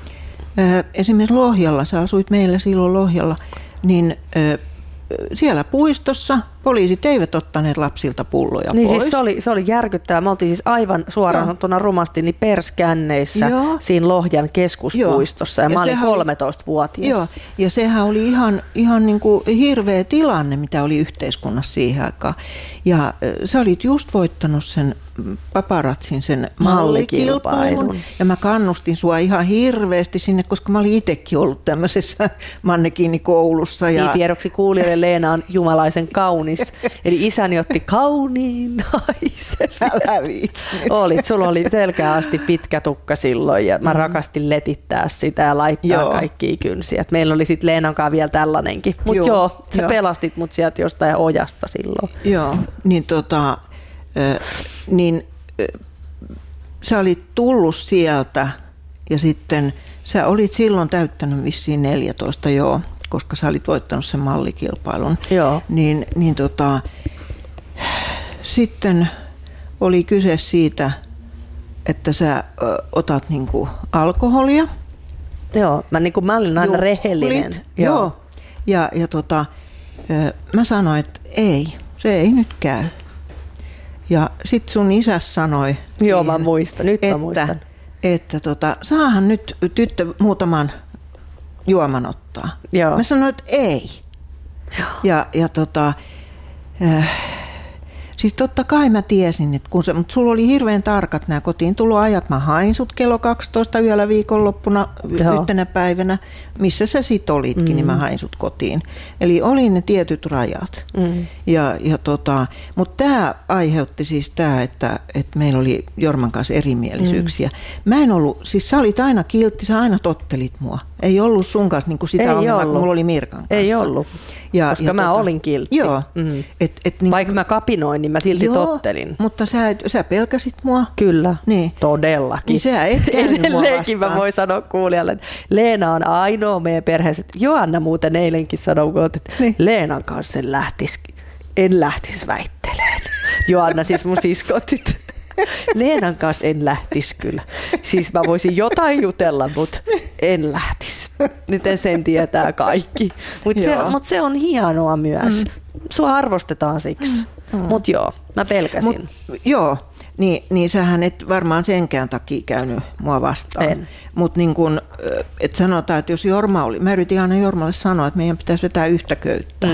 Esimerkiksi Lohjalla, sä asuit meillä silloin Lohjalla, niin siellä puistossa poliisit eivät ottaneet lapsilta pulloja niin pois. Siis se oli järkyttävää. Me oltiin siis aivan suoraan sanottuna rumasti niin perskänneissä siinä Lohjan keskuspuistossa ja mä olin 13-vuotias. Joo, ja sehän oli ihan niin kuin hirveä tilanne, mitä oli yhteiskunnassa siihen aikaan. Ja sä olit just voittanut sen paparatsin sen mallikilpailun. Ja mä kannustin sua ihan hirveästi sinne, koska mä olin itsekin ollut tämmöisessä mannekiinikoulussa. Niin tiedoksi kuulijoille Leena on jumalaisen kaunis. Eli isäni otti kauniin naisen. Älä viitsi. Sulla oli selkeä asti pitkä tukka silloin ja mä rakastin letittää sitä ja laittaa kaikkia kynsiä. Et meillä oli sitten Leenan kanssa vielä tällainenkin. Mutta sä pelastit mut sieltä jostain ojasta silloin. Joo, niin sä olit tullut sieltä ja sitten sä olit silloin täyttänyt vissiin 14, koska sä olit voittanut sen mallikilpailun. Joo. Sitten oli kyse siitä, että sä otat niinku alkoholia. Joo, mä olin aina rehellinen. Joo. Ja mä sanoin, että ei, se ei nyt käy. Ja sit sun isä sanoi siihen, mä muistan, mä muistan. Että saahan nyt tyttö muutaman juoman ottaa. Joo. Mä sanoin, että ei. Joo. Ja Siis totta kai mä tiesin, että mutta sulla oli hirveän tarkat nämä kotiin tuloajat. Mä hain sut kello 12 yöllä viikonloppuna yhtenä päivänä, missä sä sit olitkin, niin mä hain sut kotiin. Eli oli ne tietyt rajat. Mutta tämä aiheutti siis tämä, että meillä oli Jorman kanssa erimielisyyksiä. Mä en ollut, siis sä olit aina kiltti, sä aina tottelit mua. Ei ollut sun kanssa niin kuin sitä ongelmaa, kun mulla oli Mirkan kanssa. Ei ollut, koska mä olin kiltti. Joo. Vaikka mä kapinoin, niin mä silti tottelin. Mutta sä pelkäsit mua. Kyllä, niin. Todellakin. Niin sä et käynyt mua vastaan. Mä voin sanoa kuulijalle, että Leena on ainoa meidän perheessä. Joanna muuten eilenkin sanoi, että Leenan kanssa en lähtisi väittelemään. Joanna siis mun siskotit. Leenan kanssa en lähtisi kyllä. Siis mä voisin jotain jutella, mutta en lähtisi. Nyt sen tietää kaikki. Mutta se on hienoa myös. Sua arvostetaan siksi. Mutta joo, mä pelkäsin. Niin sähän et varmaan senkään takia käynyt mua vastaan. Mutta niin kun, sanotaan, että jos Jorma oli, mä yritin aina Jormalle sanoa, että meidän pitäisi vetää yhtä köyttä.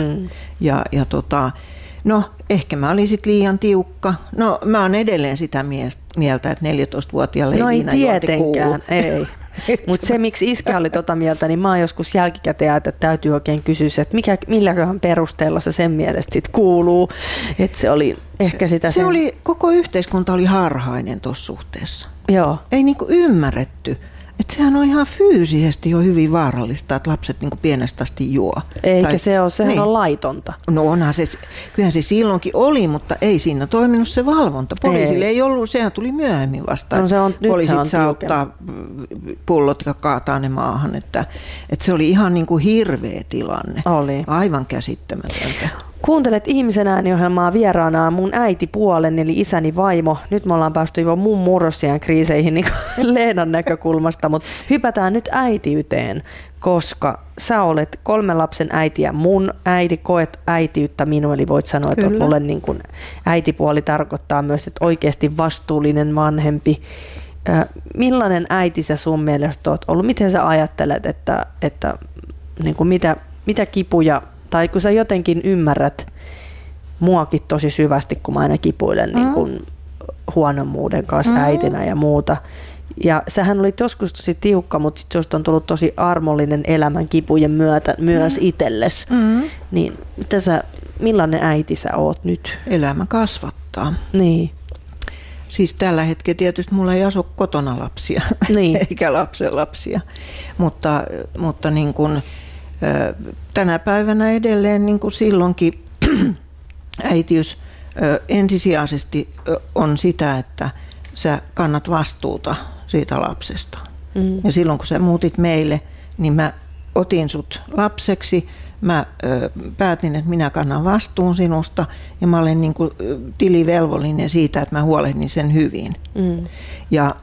No, ehkä mä olin sit liian tiukka. No, mä oon edelleen sitä mieltä, että 14-vuotiaalle ei viinajuonti kuulu. Ei. Mutta se, miksi iskä oli tota mieltä, niin mä oon joskus jälkikäteen että täytyy oikein kysyä, että milläköhän perusteella se sen mielestä sit kuuluu. Että se oli ehkä sitä koko yhteiskunta oli harhainen tuossa suhteessa. Joo. Ei niinku ymmärretty. Että sehän on ihan fyysisesti jo hyvin vaarallista, että lapset niin kuin pienestä asti juo. Eikä sehän on laitonta. No onhan se, kyllähän se silloinkin oli, mutta ei siinä toiminut se valvonta. Poliisille ei ollut, sehän tuli myöhemmin vastaan. No poliisit saa ottaa pullot ja kaataa ne maahan. Että se oli ihan niin kuin hirveä tilanne. Oli. Aivan käsittämätöntä. Kuuntelet Ihmisen ääniohjelmaa, vieraana mun äitipuolen eli isäni vaimo. Nyt me ollaan päästy jo mun murrosian kriiseihin niin Leenan näkökulmasta, mutta hypätään nyt äitiyteen, koska sä olet 3 lapsen äiti ja mun äiti, koet äitiyttä minun, eli voit sanoa, että mulle niin kuin äitipuoli tarkoittaa myös, että oikeasti vastuullinen vanhempi. Millainen äiti sä sun mielestä oot ollut? Miten sä ajattelet, että niin kuin mitä kipuja, tai kun sä jotenkin ymmärrät muakin tosi syvästi, kun mä aina kipuilen niin kuin huonommuuden kanssa äitinä ja muuta. Ja sähän olit joskus tosi tiukka, mutta sit susta on tullut tosi armollinen elämän kipujen myötä myös itsellesi. Niin millainen äiti sä oot nyt? Elämä kasvattaa. Niin. Siis tällä hetkellä tietysti mulla ei asu kotona lapsia, eikä lapsenlapsia. Mutta niin kuin tänä päivänä edelleen niin kuin silloinkin äitiys ensisijaisesti on sitä, että sä kannat vastuuta siitä lapsesta. Ja silloin kun sä muutit meille, niin mä otin sut lapseksi, mä päätin, että minä kannan vastuun sinusta ja mä olen niin kuin tilivelvollinen siitä, että mä huolehdin sen hyvin. Ja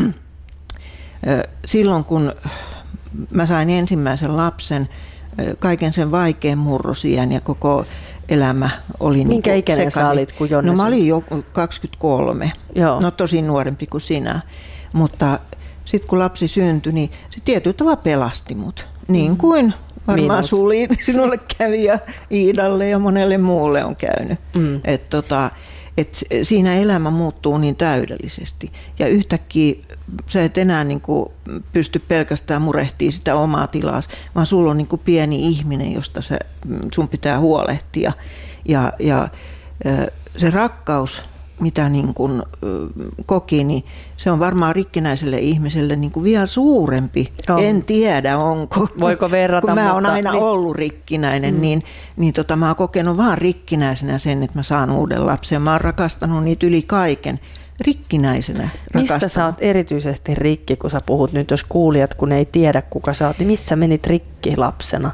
silloin kun mä sain ensimmäisen lapsen, kaiken sen vaikean murrosiän ja koko elämä oli minkä niin ikäinen sä olit, kun Jonne? No mä olin jo 23, no tosi nuorempi kuin sinä, mutta sitten kun lapsi syntyi, niin se tietyllä tavalla pelasti mut, niin kuin varmaan sinulle kävi ja Iidalle ja monelle muulle on käynyt. Et siinä elämä muuttuu niin täydellisesti ja yhtäkkiä sä et enää niin kuin pysty pelkästään murehtimaan sitä omaa tilaasi, vaan sulla on niin kuin pieni ihminen, josta sun pitää huolehtia. Ja se rakkaus, mitä niin kuin koki, niin se on varmaan rikkinäiselle ihmiselle niin kuin vielä suurempi. En tiedä, onko. Voiko verrata? Kun mä oon aina ollut rikkinäinen, niin mä oon kokenut vaan rikkinäisenä sen, että mä saan uuden lapsen. Mä oon rakastanut niitä yli kaiken. Rikkinäisenä Mistä sä oot erityisesti rikki, kun sä puhut nyt, jos kuulijat, kun ei tiedä kuka sä oot, niin missä menit rikki lapsena?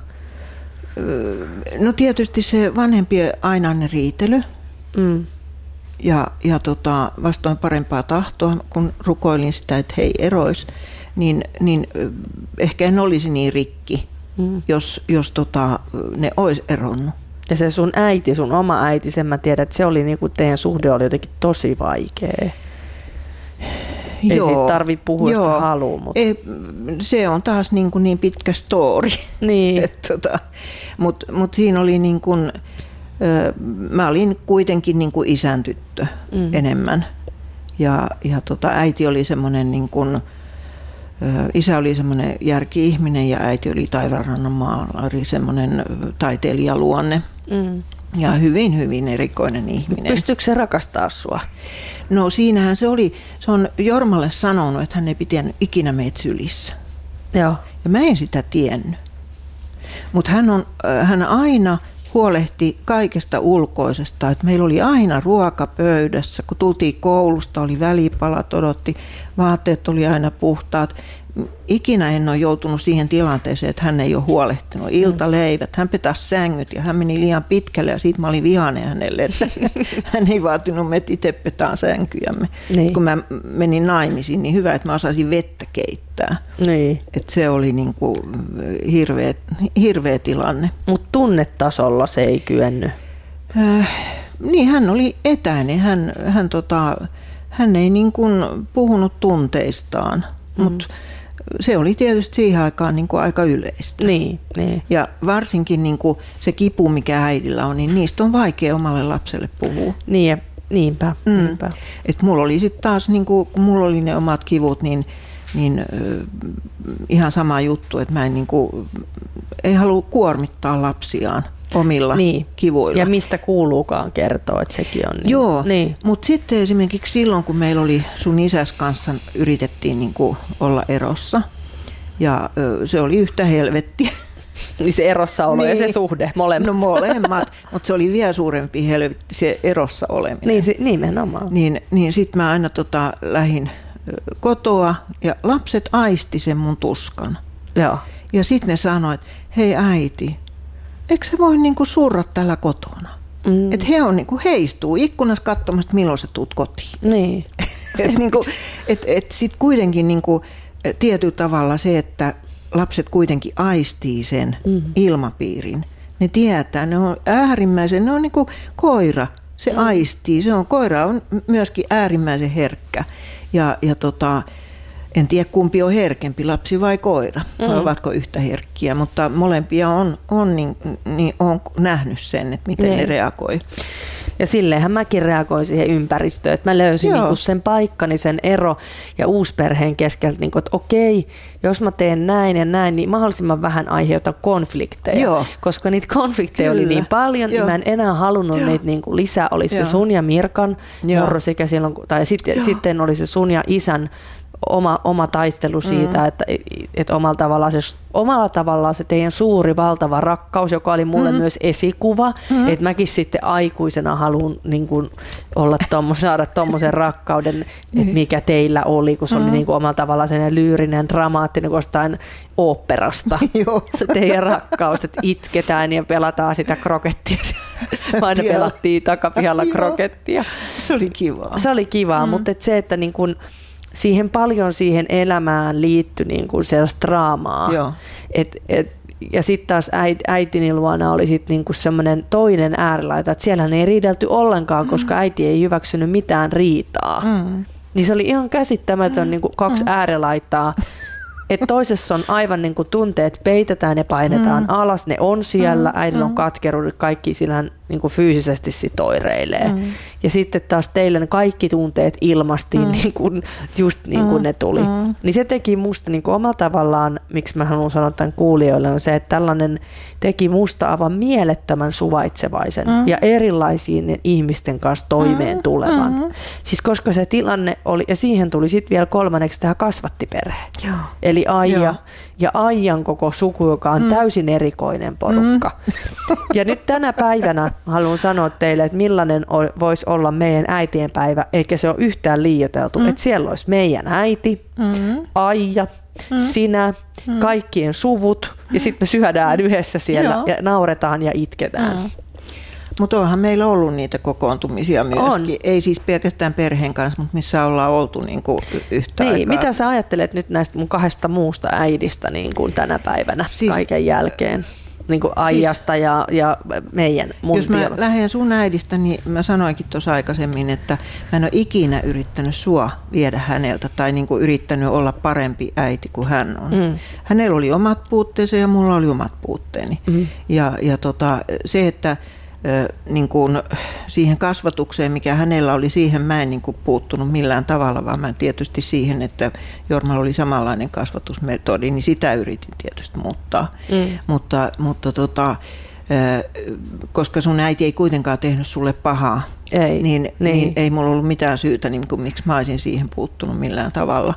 No tietysti se vanhempien ainainen riitely ja vastoin parempaa tahtoa, kun rukoilin sitä, että hei erois, niin ehkä en olisi niin rikki, jos ne olisi eronnut. Ja se sun äiti, sun oma äiti, sen mä tiedän, että se oli niinku, teidän suhde oli jotenkin tosi vaikea. Ei siitä tarvitse puhua, jos haluaa. Mutta se on taas niin pitkä story. Niin. Mutta siinä oli niin kuin, mä olin kuitenkin niin kuin isän tyttö enemmän. Ja äiti oli semmoinen, niin kuin, isä oli semmoinen järki-ihminen ja äiti oli Taivaanrannan maalari, semmoinen taiteilijaluonne. Ja hyvin, hyvin erikoinen ihminen. Pystyykö se rakastaa sua? No siinähän se on Jormalle sanonut, että hän ei pitänyt ikinä meitä sylissä. Joo. Ja mä en sitä tiennyt. Mutta hän aina huolehti kaikesta ulkoisesta. Et meillä oli aina ruoka pöydässä. Kun tultiin koulusta, oli välipalat, odotti, vaatteet oli aina puhtaat. Ikinä en ole joutunut siihen tilanteeseen, että hän ei ole huolehtinut. Iltaleivät, hän petasi sängyt ja hän meni liian pitkälle ja siitä mä olin vihainen hänelle, että hän ei vaatinut, me itse petaan sänkyjämme. Niin. Kun mä menin naimisiin, niin hyvä, että mä osasin vettä keittää. Niin. Että se oli niin kuin hirveä tilanne. Mutta tunnetasolla se ei kyennyt. Niin, hän oli etäinen. Hän ei niin kuin puhunut tunteistaan, mutta se oli tietysti siihen aikaan niin kuin aika yleistä. Niin. Ja varsinkin niin kuin se kipu, mikä äidillä on, niin niistä on vaikea omalle lapselle puhua. Niinpä. Et mulla oli sitten taas, niin kuin, kun mulla oli ne omat kivut, niin ihan sama juttu, että mä en niin kuin, ei halua kuormittaa lapsiaan omilla kivuilla. Ja mistä kuuluukaan kertoa, että sekin on. Joo, mutta sitten esimerkiksi silloin, kun meillä oli sun isäs kanssa, yritettiin niin kuin olla erossa. Ja se oli yhtä helvettiä. Niin se erossa olo ja se suhde, molemmat. No molemmat, mutta se oli vielä suurempi helvetti, se erossa oleminen. Niin, nimenomaan. Niin sitten mä aina lähdin kotoa ja lapset aisti sen mun tuskan. Joo. Ja sitten ne sanoi, että hei äiti, eikö se voi niinku surra tällä kotona? Että he on niinku heistuu ikkunassa katsomassa, milloin sä tuut kotiin. Niin. Että niinku, sitten kuitenkin niinku, tietyllä tavalla se, että lapset kuitenkin aistii sen ilmapiirin. Ne tietää, ne on äärimmäisen, ne on niinku koira, se aistii. Koira on myöskin äärimmäisen herkkä. Ja en tiedä kumpi on herkempi, lapsi vai koira, vai ovatko yhtä herkkiä, mutta molempia on nähnyt sen, että miten ne reagoi. Ja silleenhän mäkin reagoin siihen ympäristöön, että mä löysin niinku sen paikkani, sen ero ja uusperheen keskeltä, niinku, että okei, jos mä teen näin ja näin, niin mahdollisimman vähän aiheutan konflikteja, koska niitä konflikteja oli niin paljon, niin mä en enää halunnut niitä niinku lisää. Olisi se sun ja Mirkan murrosikä silloin, tai sitten oli se sun ja isän oma taistelu siitä, että omalla tavallaan se teidän suuri valtava rakkaus, joka oli mulle myös esikuva, että mäkin sitten aikuisena haluan niin kuin saada tommosen rakkauden, että mikä teillä oli, kun se oli niin kuin omalla tavallaan sellainen lyyrinen, dramaattinen kuin jostain oopperasta. Se teidän rakkaus, että itketään ja pelataan sitä krokettia. Aina pelattiin takapihalla krokettia. Se oli kivaa. Se oli kivaa, mutta se, että niin kuin siihen elämään liittyi niin kuin sellaista draamaa. Ja sitten taas äitini luona oli sit niin kuin semmoinen toinen äärilaita, että siellä ei riidelty ollenkaan, koska äiti ei hyväksynyt mitään riitaa. Niin se oli ihan käsittämätön niin kuin kaksi äärilaitaa. Että toisessa on aivan niin kuin tunteet peitetään ja painetaan alas, ne on siellä, äidillä on katkeruudet, kaikki sillä hän niin kuin fyysisesti sitoireilee. Ja sitten taas teille ne kaikki tunteet ilmastiin niin kuin, just niin kuin ne tuli. Niin se teki musta niin kuin omalla tavallaan, miksi mä haluan sanoa tämän kuulijoille, on se, että tällainen teki musta aivan mielettömän suvaitsevaisen ja erilaisiin ihmisten kanssa toimeen tulevan. Siis koska se tilanne oli, ja siihen tuli sitten vielä kolmanneksi tämä kasvattiperhe. Eli Aija ja Aijan koko suku, joka on täysin erikoinen porukka. Ja nyt tänä päivänä haluan sanoa teille, että millainen voisi olla meidän äitien päivä, eikä se ole yhtään liioiteltu. Että siellä olisi meidän äiti, Aija, sinä, kaikkien suvut, ja sitten me syödään yhdessä siellä ja nauretaan ja itketään. Mutta onhan meillä ollut niitä kokoontumisia myöskin. Ei siis pelkästään perheen kanssa, mutta missä ollaan oltu niinku yhtä aikaa. Mitä sä ajattelet nyt näistä mun kahdesta muusta äidistä niin kuin tänä päivänä kaiken jälkeen? Niin kuin Aijasta ja mun jos mä lähden sun äidistä, niin mä sanoinkin tuossa aikaisemmin, että mä en ole ikinä yrittänyt sua viedä häneltä tai niin kuin yrittänyt olla parempi äiti kuin hän on. Hänellä oli omat puutteensa ja mulla oli omat puutteeni. Ja se, että niin kuin siihen kasvatukseen, mikä hänellä oli, siihen mä en niin kuin puuttunut millään tavalla, vaan mä tietysti siihen, että Jormalla oli samanlainen kasvatusmetodi, niin sitä yritin tietysti muuttaa. Mutta koska sun äiti ei kuitenkaan tehnyt sulle pahaa, niin ei mulla ollut mitään syytä, niin kuin, miksi mä olisin siihen puuttunut millään tavalla.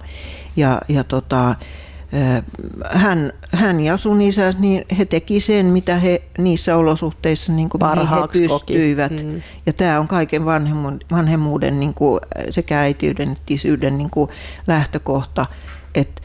Hän ja sun isä, niin he teki sen, mitä he niissä olosuhteissa niin kuin he pystyivät. Ja tämä on kaiken vanhemmuuden niin kuin sekä äitiyden että isyyden niin kuin lähtökohta, että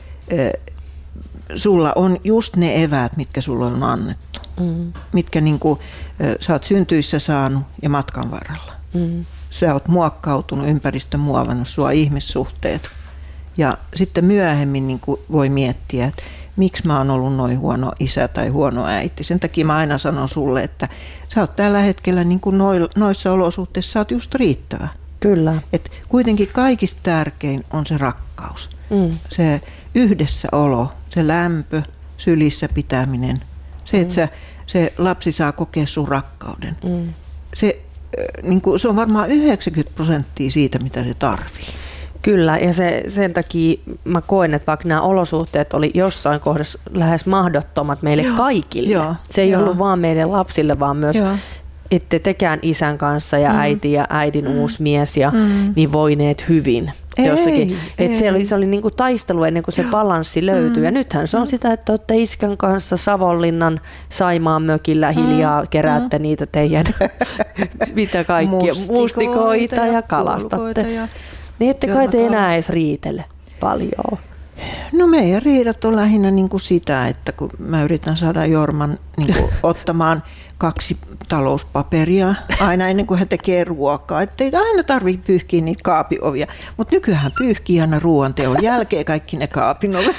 sulla on just ne eväät, mitkä sulla on annettu. Mitkä niin kuin, sä oot syntyissä saanut ja matkan varrella. Sä oot muokkautunut, ympäristö muovannut sua, ihmissuhteet. Ja sitten myöhemmin niin kuin voi miettiä, että miksi mä oon ollut noin huono isä tai huono äiti. Sen takia mä aina sanon sulle, että sä oot tällä hetkellä niin kuin noissa olosuhteissa sä oot just riittävä. Kyllä. Et kuitenkin kaikista tärkein on se rakkaus. Se yhdessäolo, se lämpö, sylissä pitäminen. Se, että se lapsi saa kokea sun rakkauden. Se, niin kuin, se on varmaan 90% siitä, mitä se tarvii. Kyllä, ja sen takia mä koen, että vaikka nämä olosuhteet oli jossain kohdassa lähes mahdottomat meille kaikille. Se ei ollut vaan meidän lapsille, vaan myös ette tekään isän kanssa ja äiti ja äidin uusi mies ja niin voineet hyvin. Jossakin. Se oli niin kuin taistelu ennen kuin se balanssi löytyi. Ja nythän se on sitä, että olette iskän kanssa Savonlinnan Saimaan mökillä hiljaa, keräätte niitä teidän mitä kaikkia, mustikoita ja kalastatte. Niin ette kai te enää edes riitele paljon. No meidän riidat on lähinnä niin kuin sitä, että kun mä yritän saada Jorman niin kuin ottamaan 2 talouspaperia aina ennen kuin hän tekee ruokaa. Että ei aina tarvitse pyyhkiä niitä kaapiovia, mutta nykyään pyyhkii aina ruoanteon jälkeen kaikki ne kaapin ovet.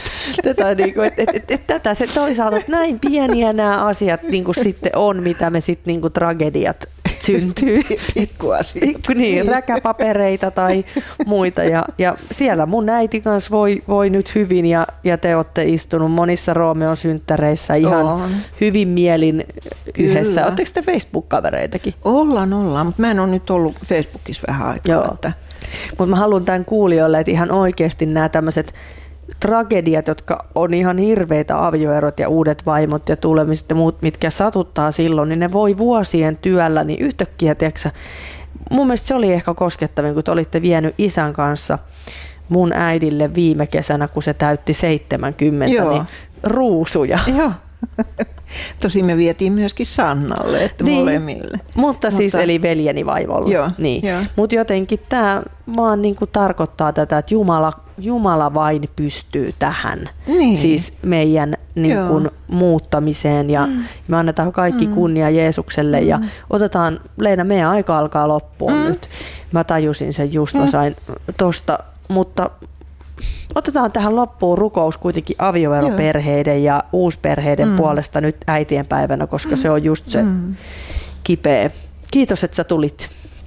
Tätä se toisaalta, että näin pieniä nämä asiat niin kuin sitten on, mitä me sitten niin kuin tragediat syntyy. Pikkuasioita. Niin, räkäpapereita tai muita. Ja siellä mun äiti kanssa voi nyt hyvin ja te olette istunut monissa Roomeon synttäreissä ihan hyvin mielin yhdessä. Oletteko te Facebook-kavereitakin? Ollaan, mutta mä en ole nyt ollut Facebookissa vähän aikaa. Mutta mä haluan tämän kuulijoille, että ihan oikeasti nämä tämmöiset tragediat, jotka on ihan hirveitä, avioerot ja uudet vaimot ja tulemiset ja muut, mitkä satuttaa silloin, niin ne voi vuosien työllä, niin yhtäkkiä, tiiäksä, mun mielestä se oli ehkä koskettavin, kun te olitte vienyt isän kanssa mun äidille viime kesänä, kun se täytti 70, niin ruusuja. Joo. Tosin me vietiin myöskin Sannalle, että molemmille. Mutta siis eli veljeni vaimolle. Joo, niin. Mutta jotenkin tämä vaan niinku tarkoittaa tätä, että Jumala vain pystyy tähän. Niin. Siis meidän niinku muuttamiseen ja me annetaan kaikki kunnia Jeesukselle ja otetaan, Leena, meidän aika alkaa loppuun nyt. Mä tajusin sen just, mä sain tosta, mutta otetaan tähän loppuun rukous kuitenkin avioeroperheiden ja uusperheiden puolesta nyt äitienpäivänä, koska se on just se kipeä. Kiitos, että sä tulit.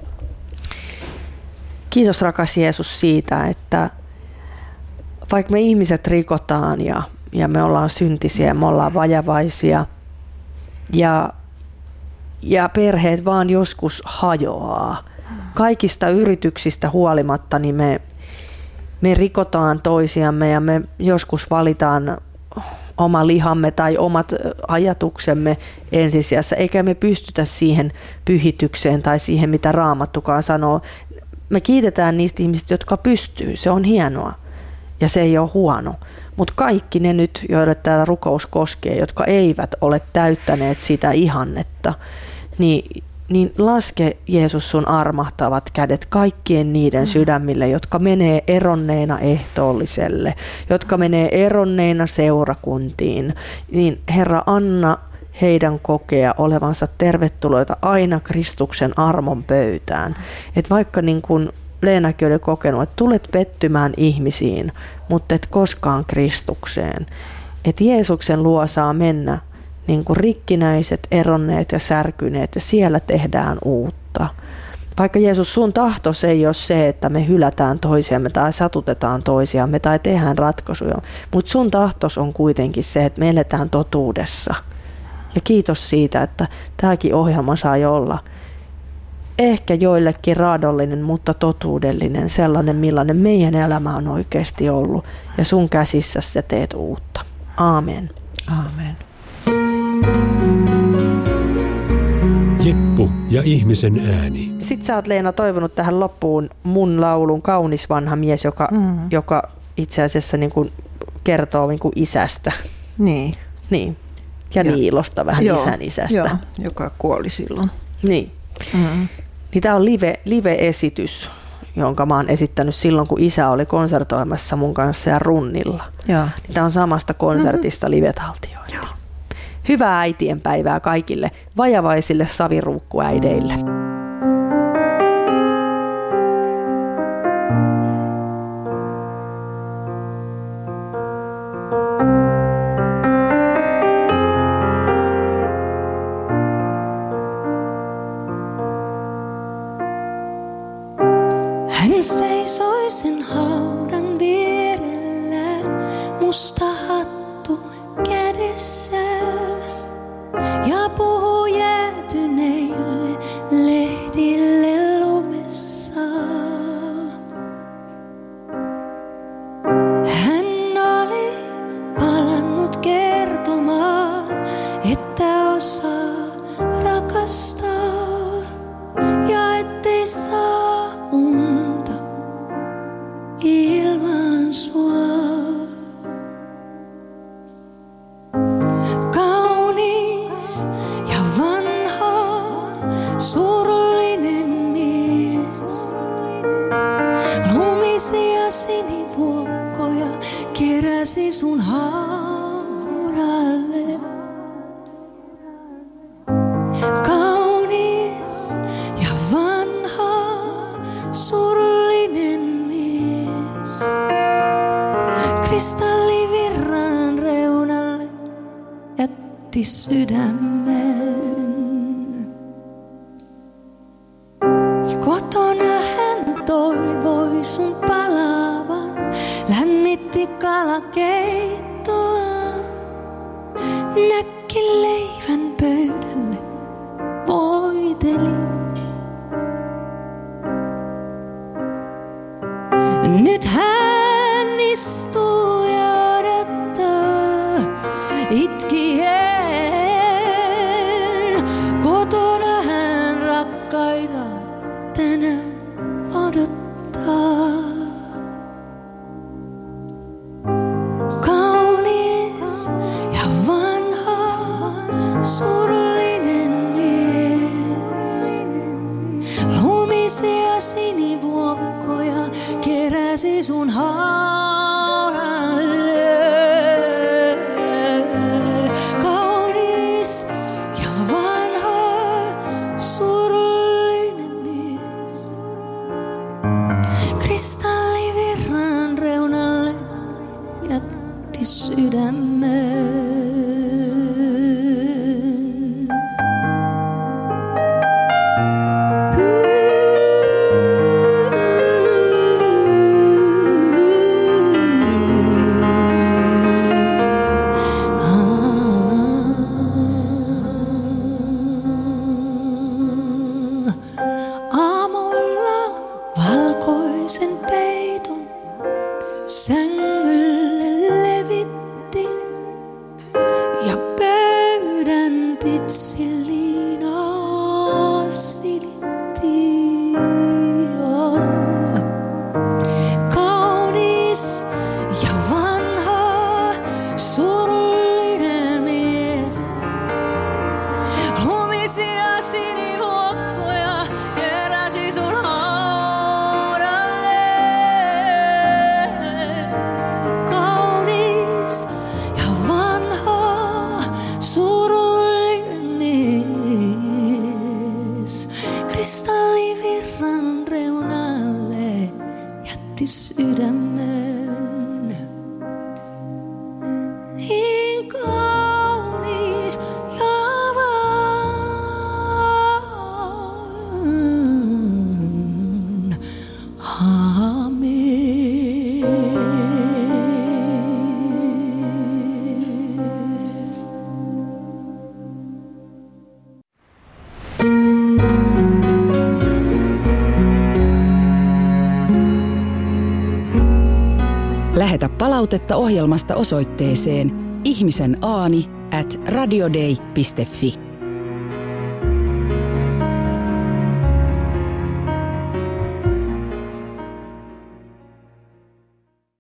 Kiitos, rakas Jeesus, siitä, että vaikka me ihmiset rikotaan ja me ollaan syntisiä, me ollaan vajavaisia ja perheet vaan joskus hajoaa. Kaikista yrityksistä huolimatta niin me rikotaan toisiamme ja me joskus valitaan oma lihamme tai omat ajatuksemme ensisijassa, eikä me pystytä siihen pyhitykseen tai siihen, mitä Raamattukaan sanoo. Me kiitetään niistä ihmisistä, jotka pystyy. Se on hienoa ja se ei ole huono. Mutta kaikki ne nyt, joille tämä rukous koskee, jotka eivät ole täyttäneet sitä ihannetta, niin laske Jeesus sun armahtavat kädet kaikkien niiden sydämille, jotka menee eronneina ehtoolliselle, jotka menee eronneina seurakuntiin. Niin Herra, anna heidän kokea olevansa tervetuloita aina Kristuksen armon pöytään. Et vaikka niin kuin Leenakin oli kokenut, että tulet pettymään ihmisiin, mutta et koskaan Kristukseen. Että Jeesuksen luo saa mennä niin kuin rikkinäiset, eronneet ja särkyneet, ja siellä tehdään uutta. Vaikka Jeesus, sun tahtos ei ole se, että me hylätään toisiamme tai satutetaan toisiamme tai tehdään ratkaisuja, mutta sun tahtos on kuitenkin se, että me eletään totuudessa Ja kiitos siitä, että tämäkin ohjelma sai olla ehkä joillekin raadollinen, mutta totuudellinen, sellainen millainen meidän elämä on oikeasti ollut. Ja sun käsissäsi sä teet uutta. Aamen. Aamen. Jeppu ja ihmisen ääni. Sitten sä oot, Leena, toivonut tähän loppuun mun laulun Kaunis vanha mies, joka itse asiassa niin kuin kertoo niin kuin isästä. Niin. Niin. Ja Niilosta, vähän isän isästä. Joo, joka kuoli silloin. Niin. Niin tämä on live-esitys, jonka mä oon esittänyt silloin, kun isä oli konsertoimassa mun kanssa ja runnilla. Niin tämä on samasta konsertista live-taltiointi. Hyvää äitienpäivää kaikille vajavaisille saviruukkuäideille. Hän seisoi sen haudan vierellä, musta hattu kädessä, ja puhui jäätyneille lehdille lumessa. Hän oli palannut kertomaan, että osaa rakastaa ja ettei saa unta ilman sua. Kaunis ja vanha, surullinen mies, lumisia sinivuokkoja keräsi sun haudalle. Kaunis ja vanha, surullinen mies, kristallivirran reunalle jätti sydämen. Ja kotona hän toivoi sun palavan, lämmitti kalakeittoa, näkki leivän pöydälle, voiteli. Nyt hän istuu ja odottaa itkien. Kotona hän rakkaitaan tänään odottaa. Kaunis ja vanha, surullinen mies, lumisia sinivuokkoja keräsi sun haudalle. Kaunis ja vanha, surullinen mies, kristallivirran reunalle jätti sydämen. Aamulla valkoisen peiton sängylle levittiin ja pöydän pitsiliinaa silittiin. Kaunis ja vanha, surullinen mies, lumisia sinivuokkoja keräsi sun haudalle. Kaunis ja vanha, surullinen mies, palautetta ohjelmasta osoitteeseen ihmisenaani@radiodei.fi.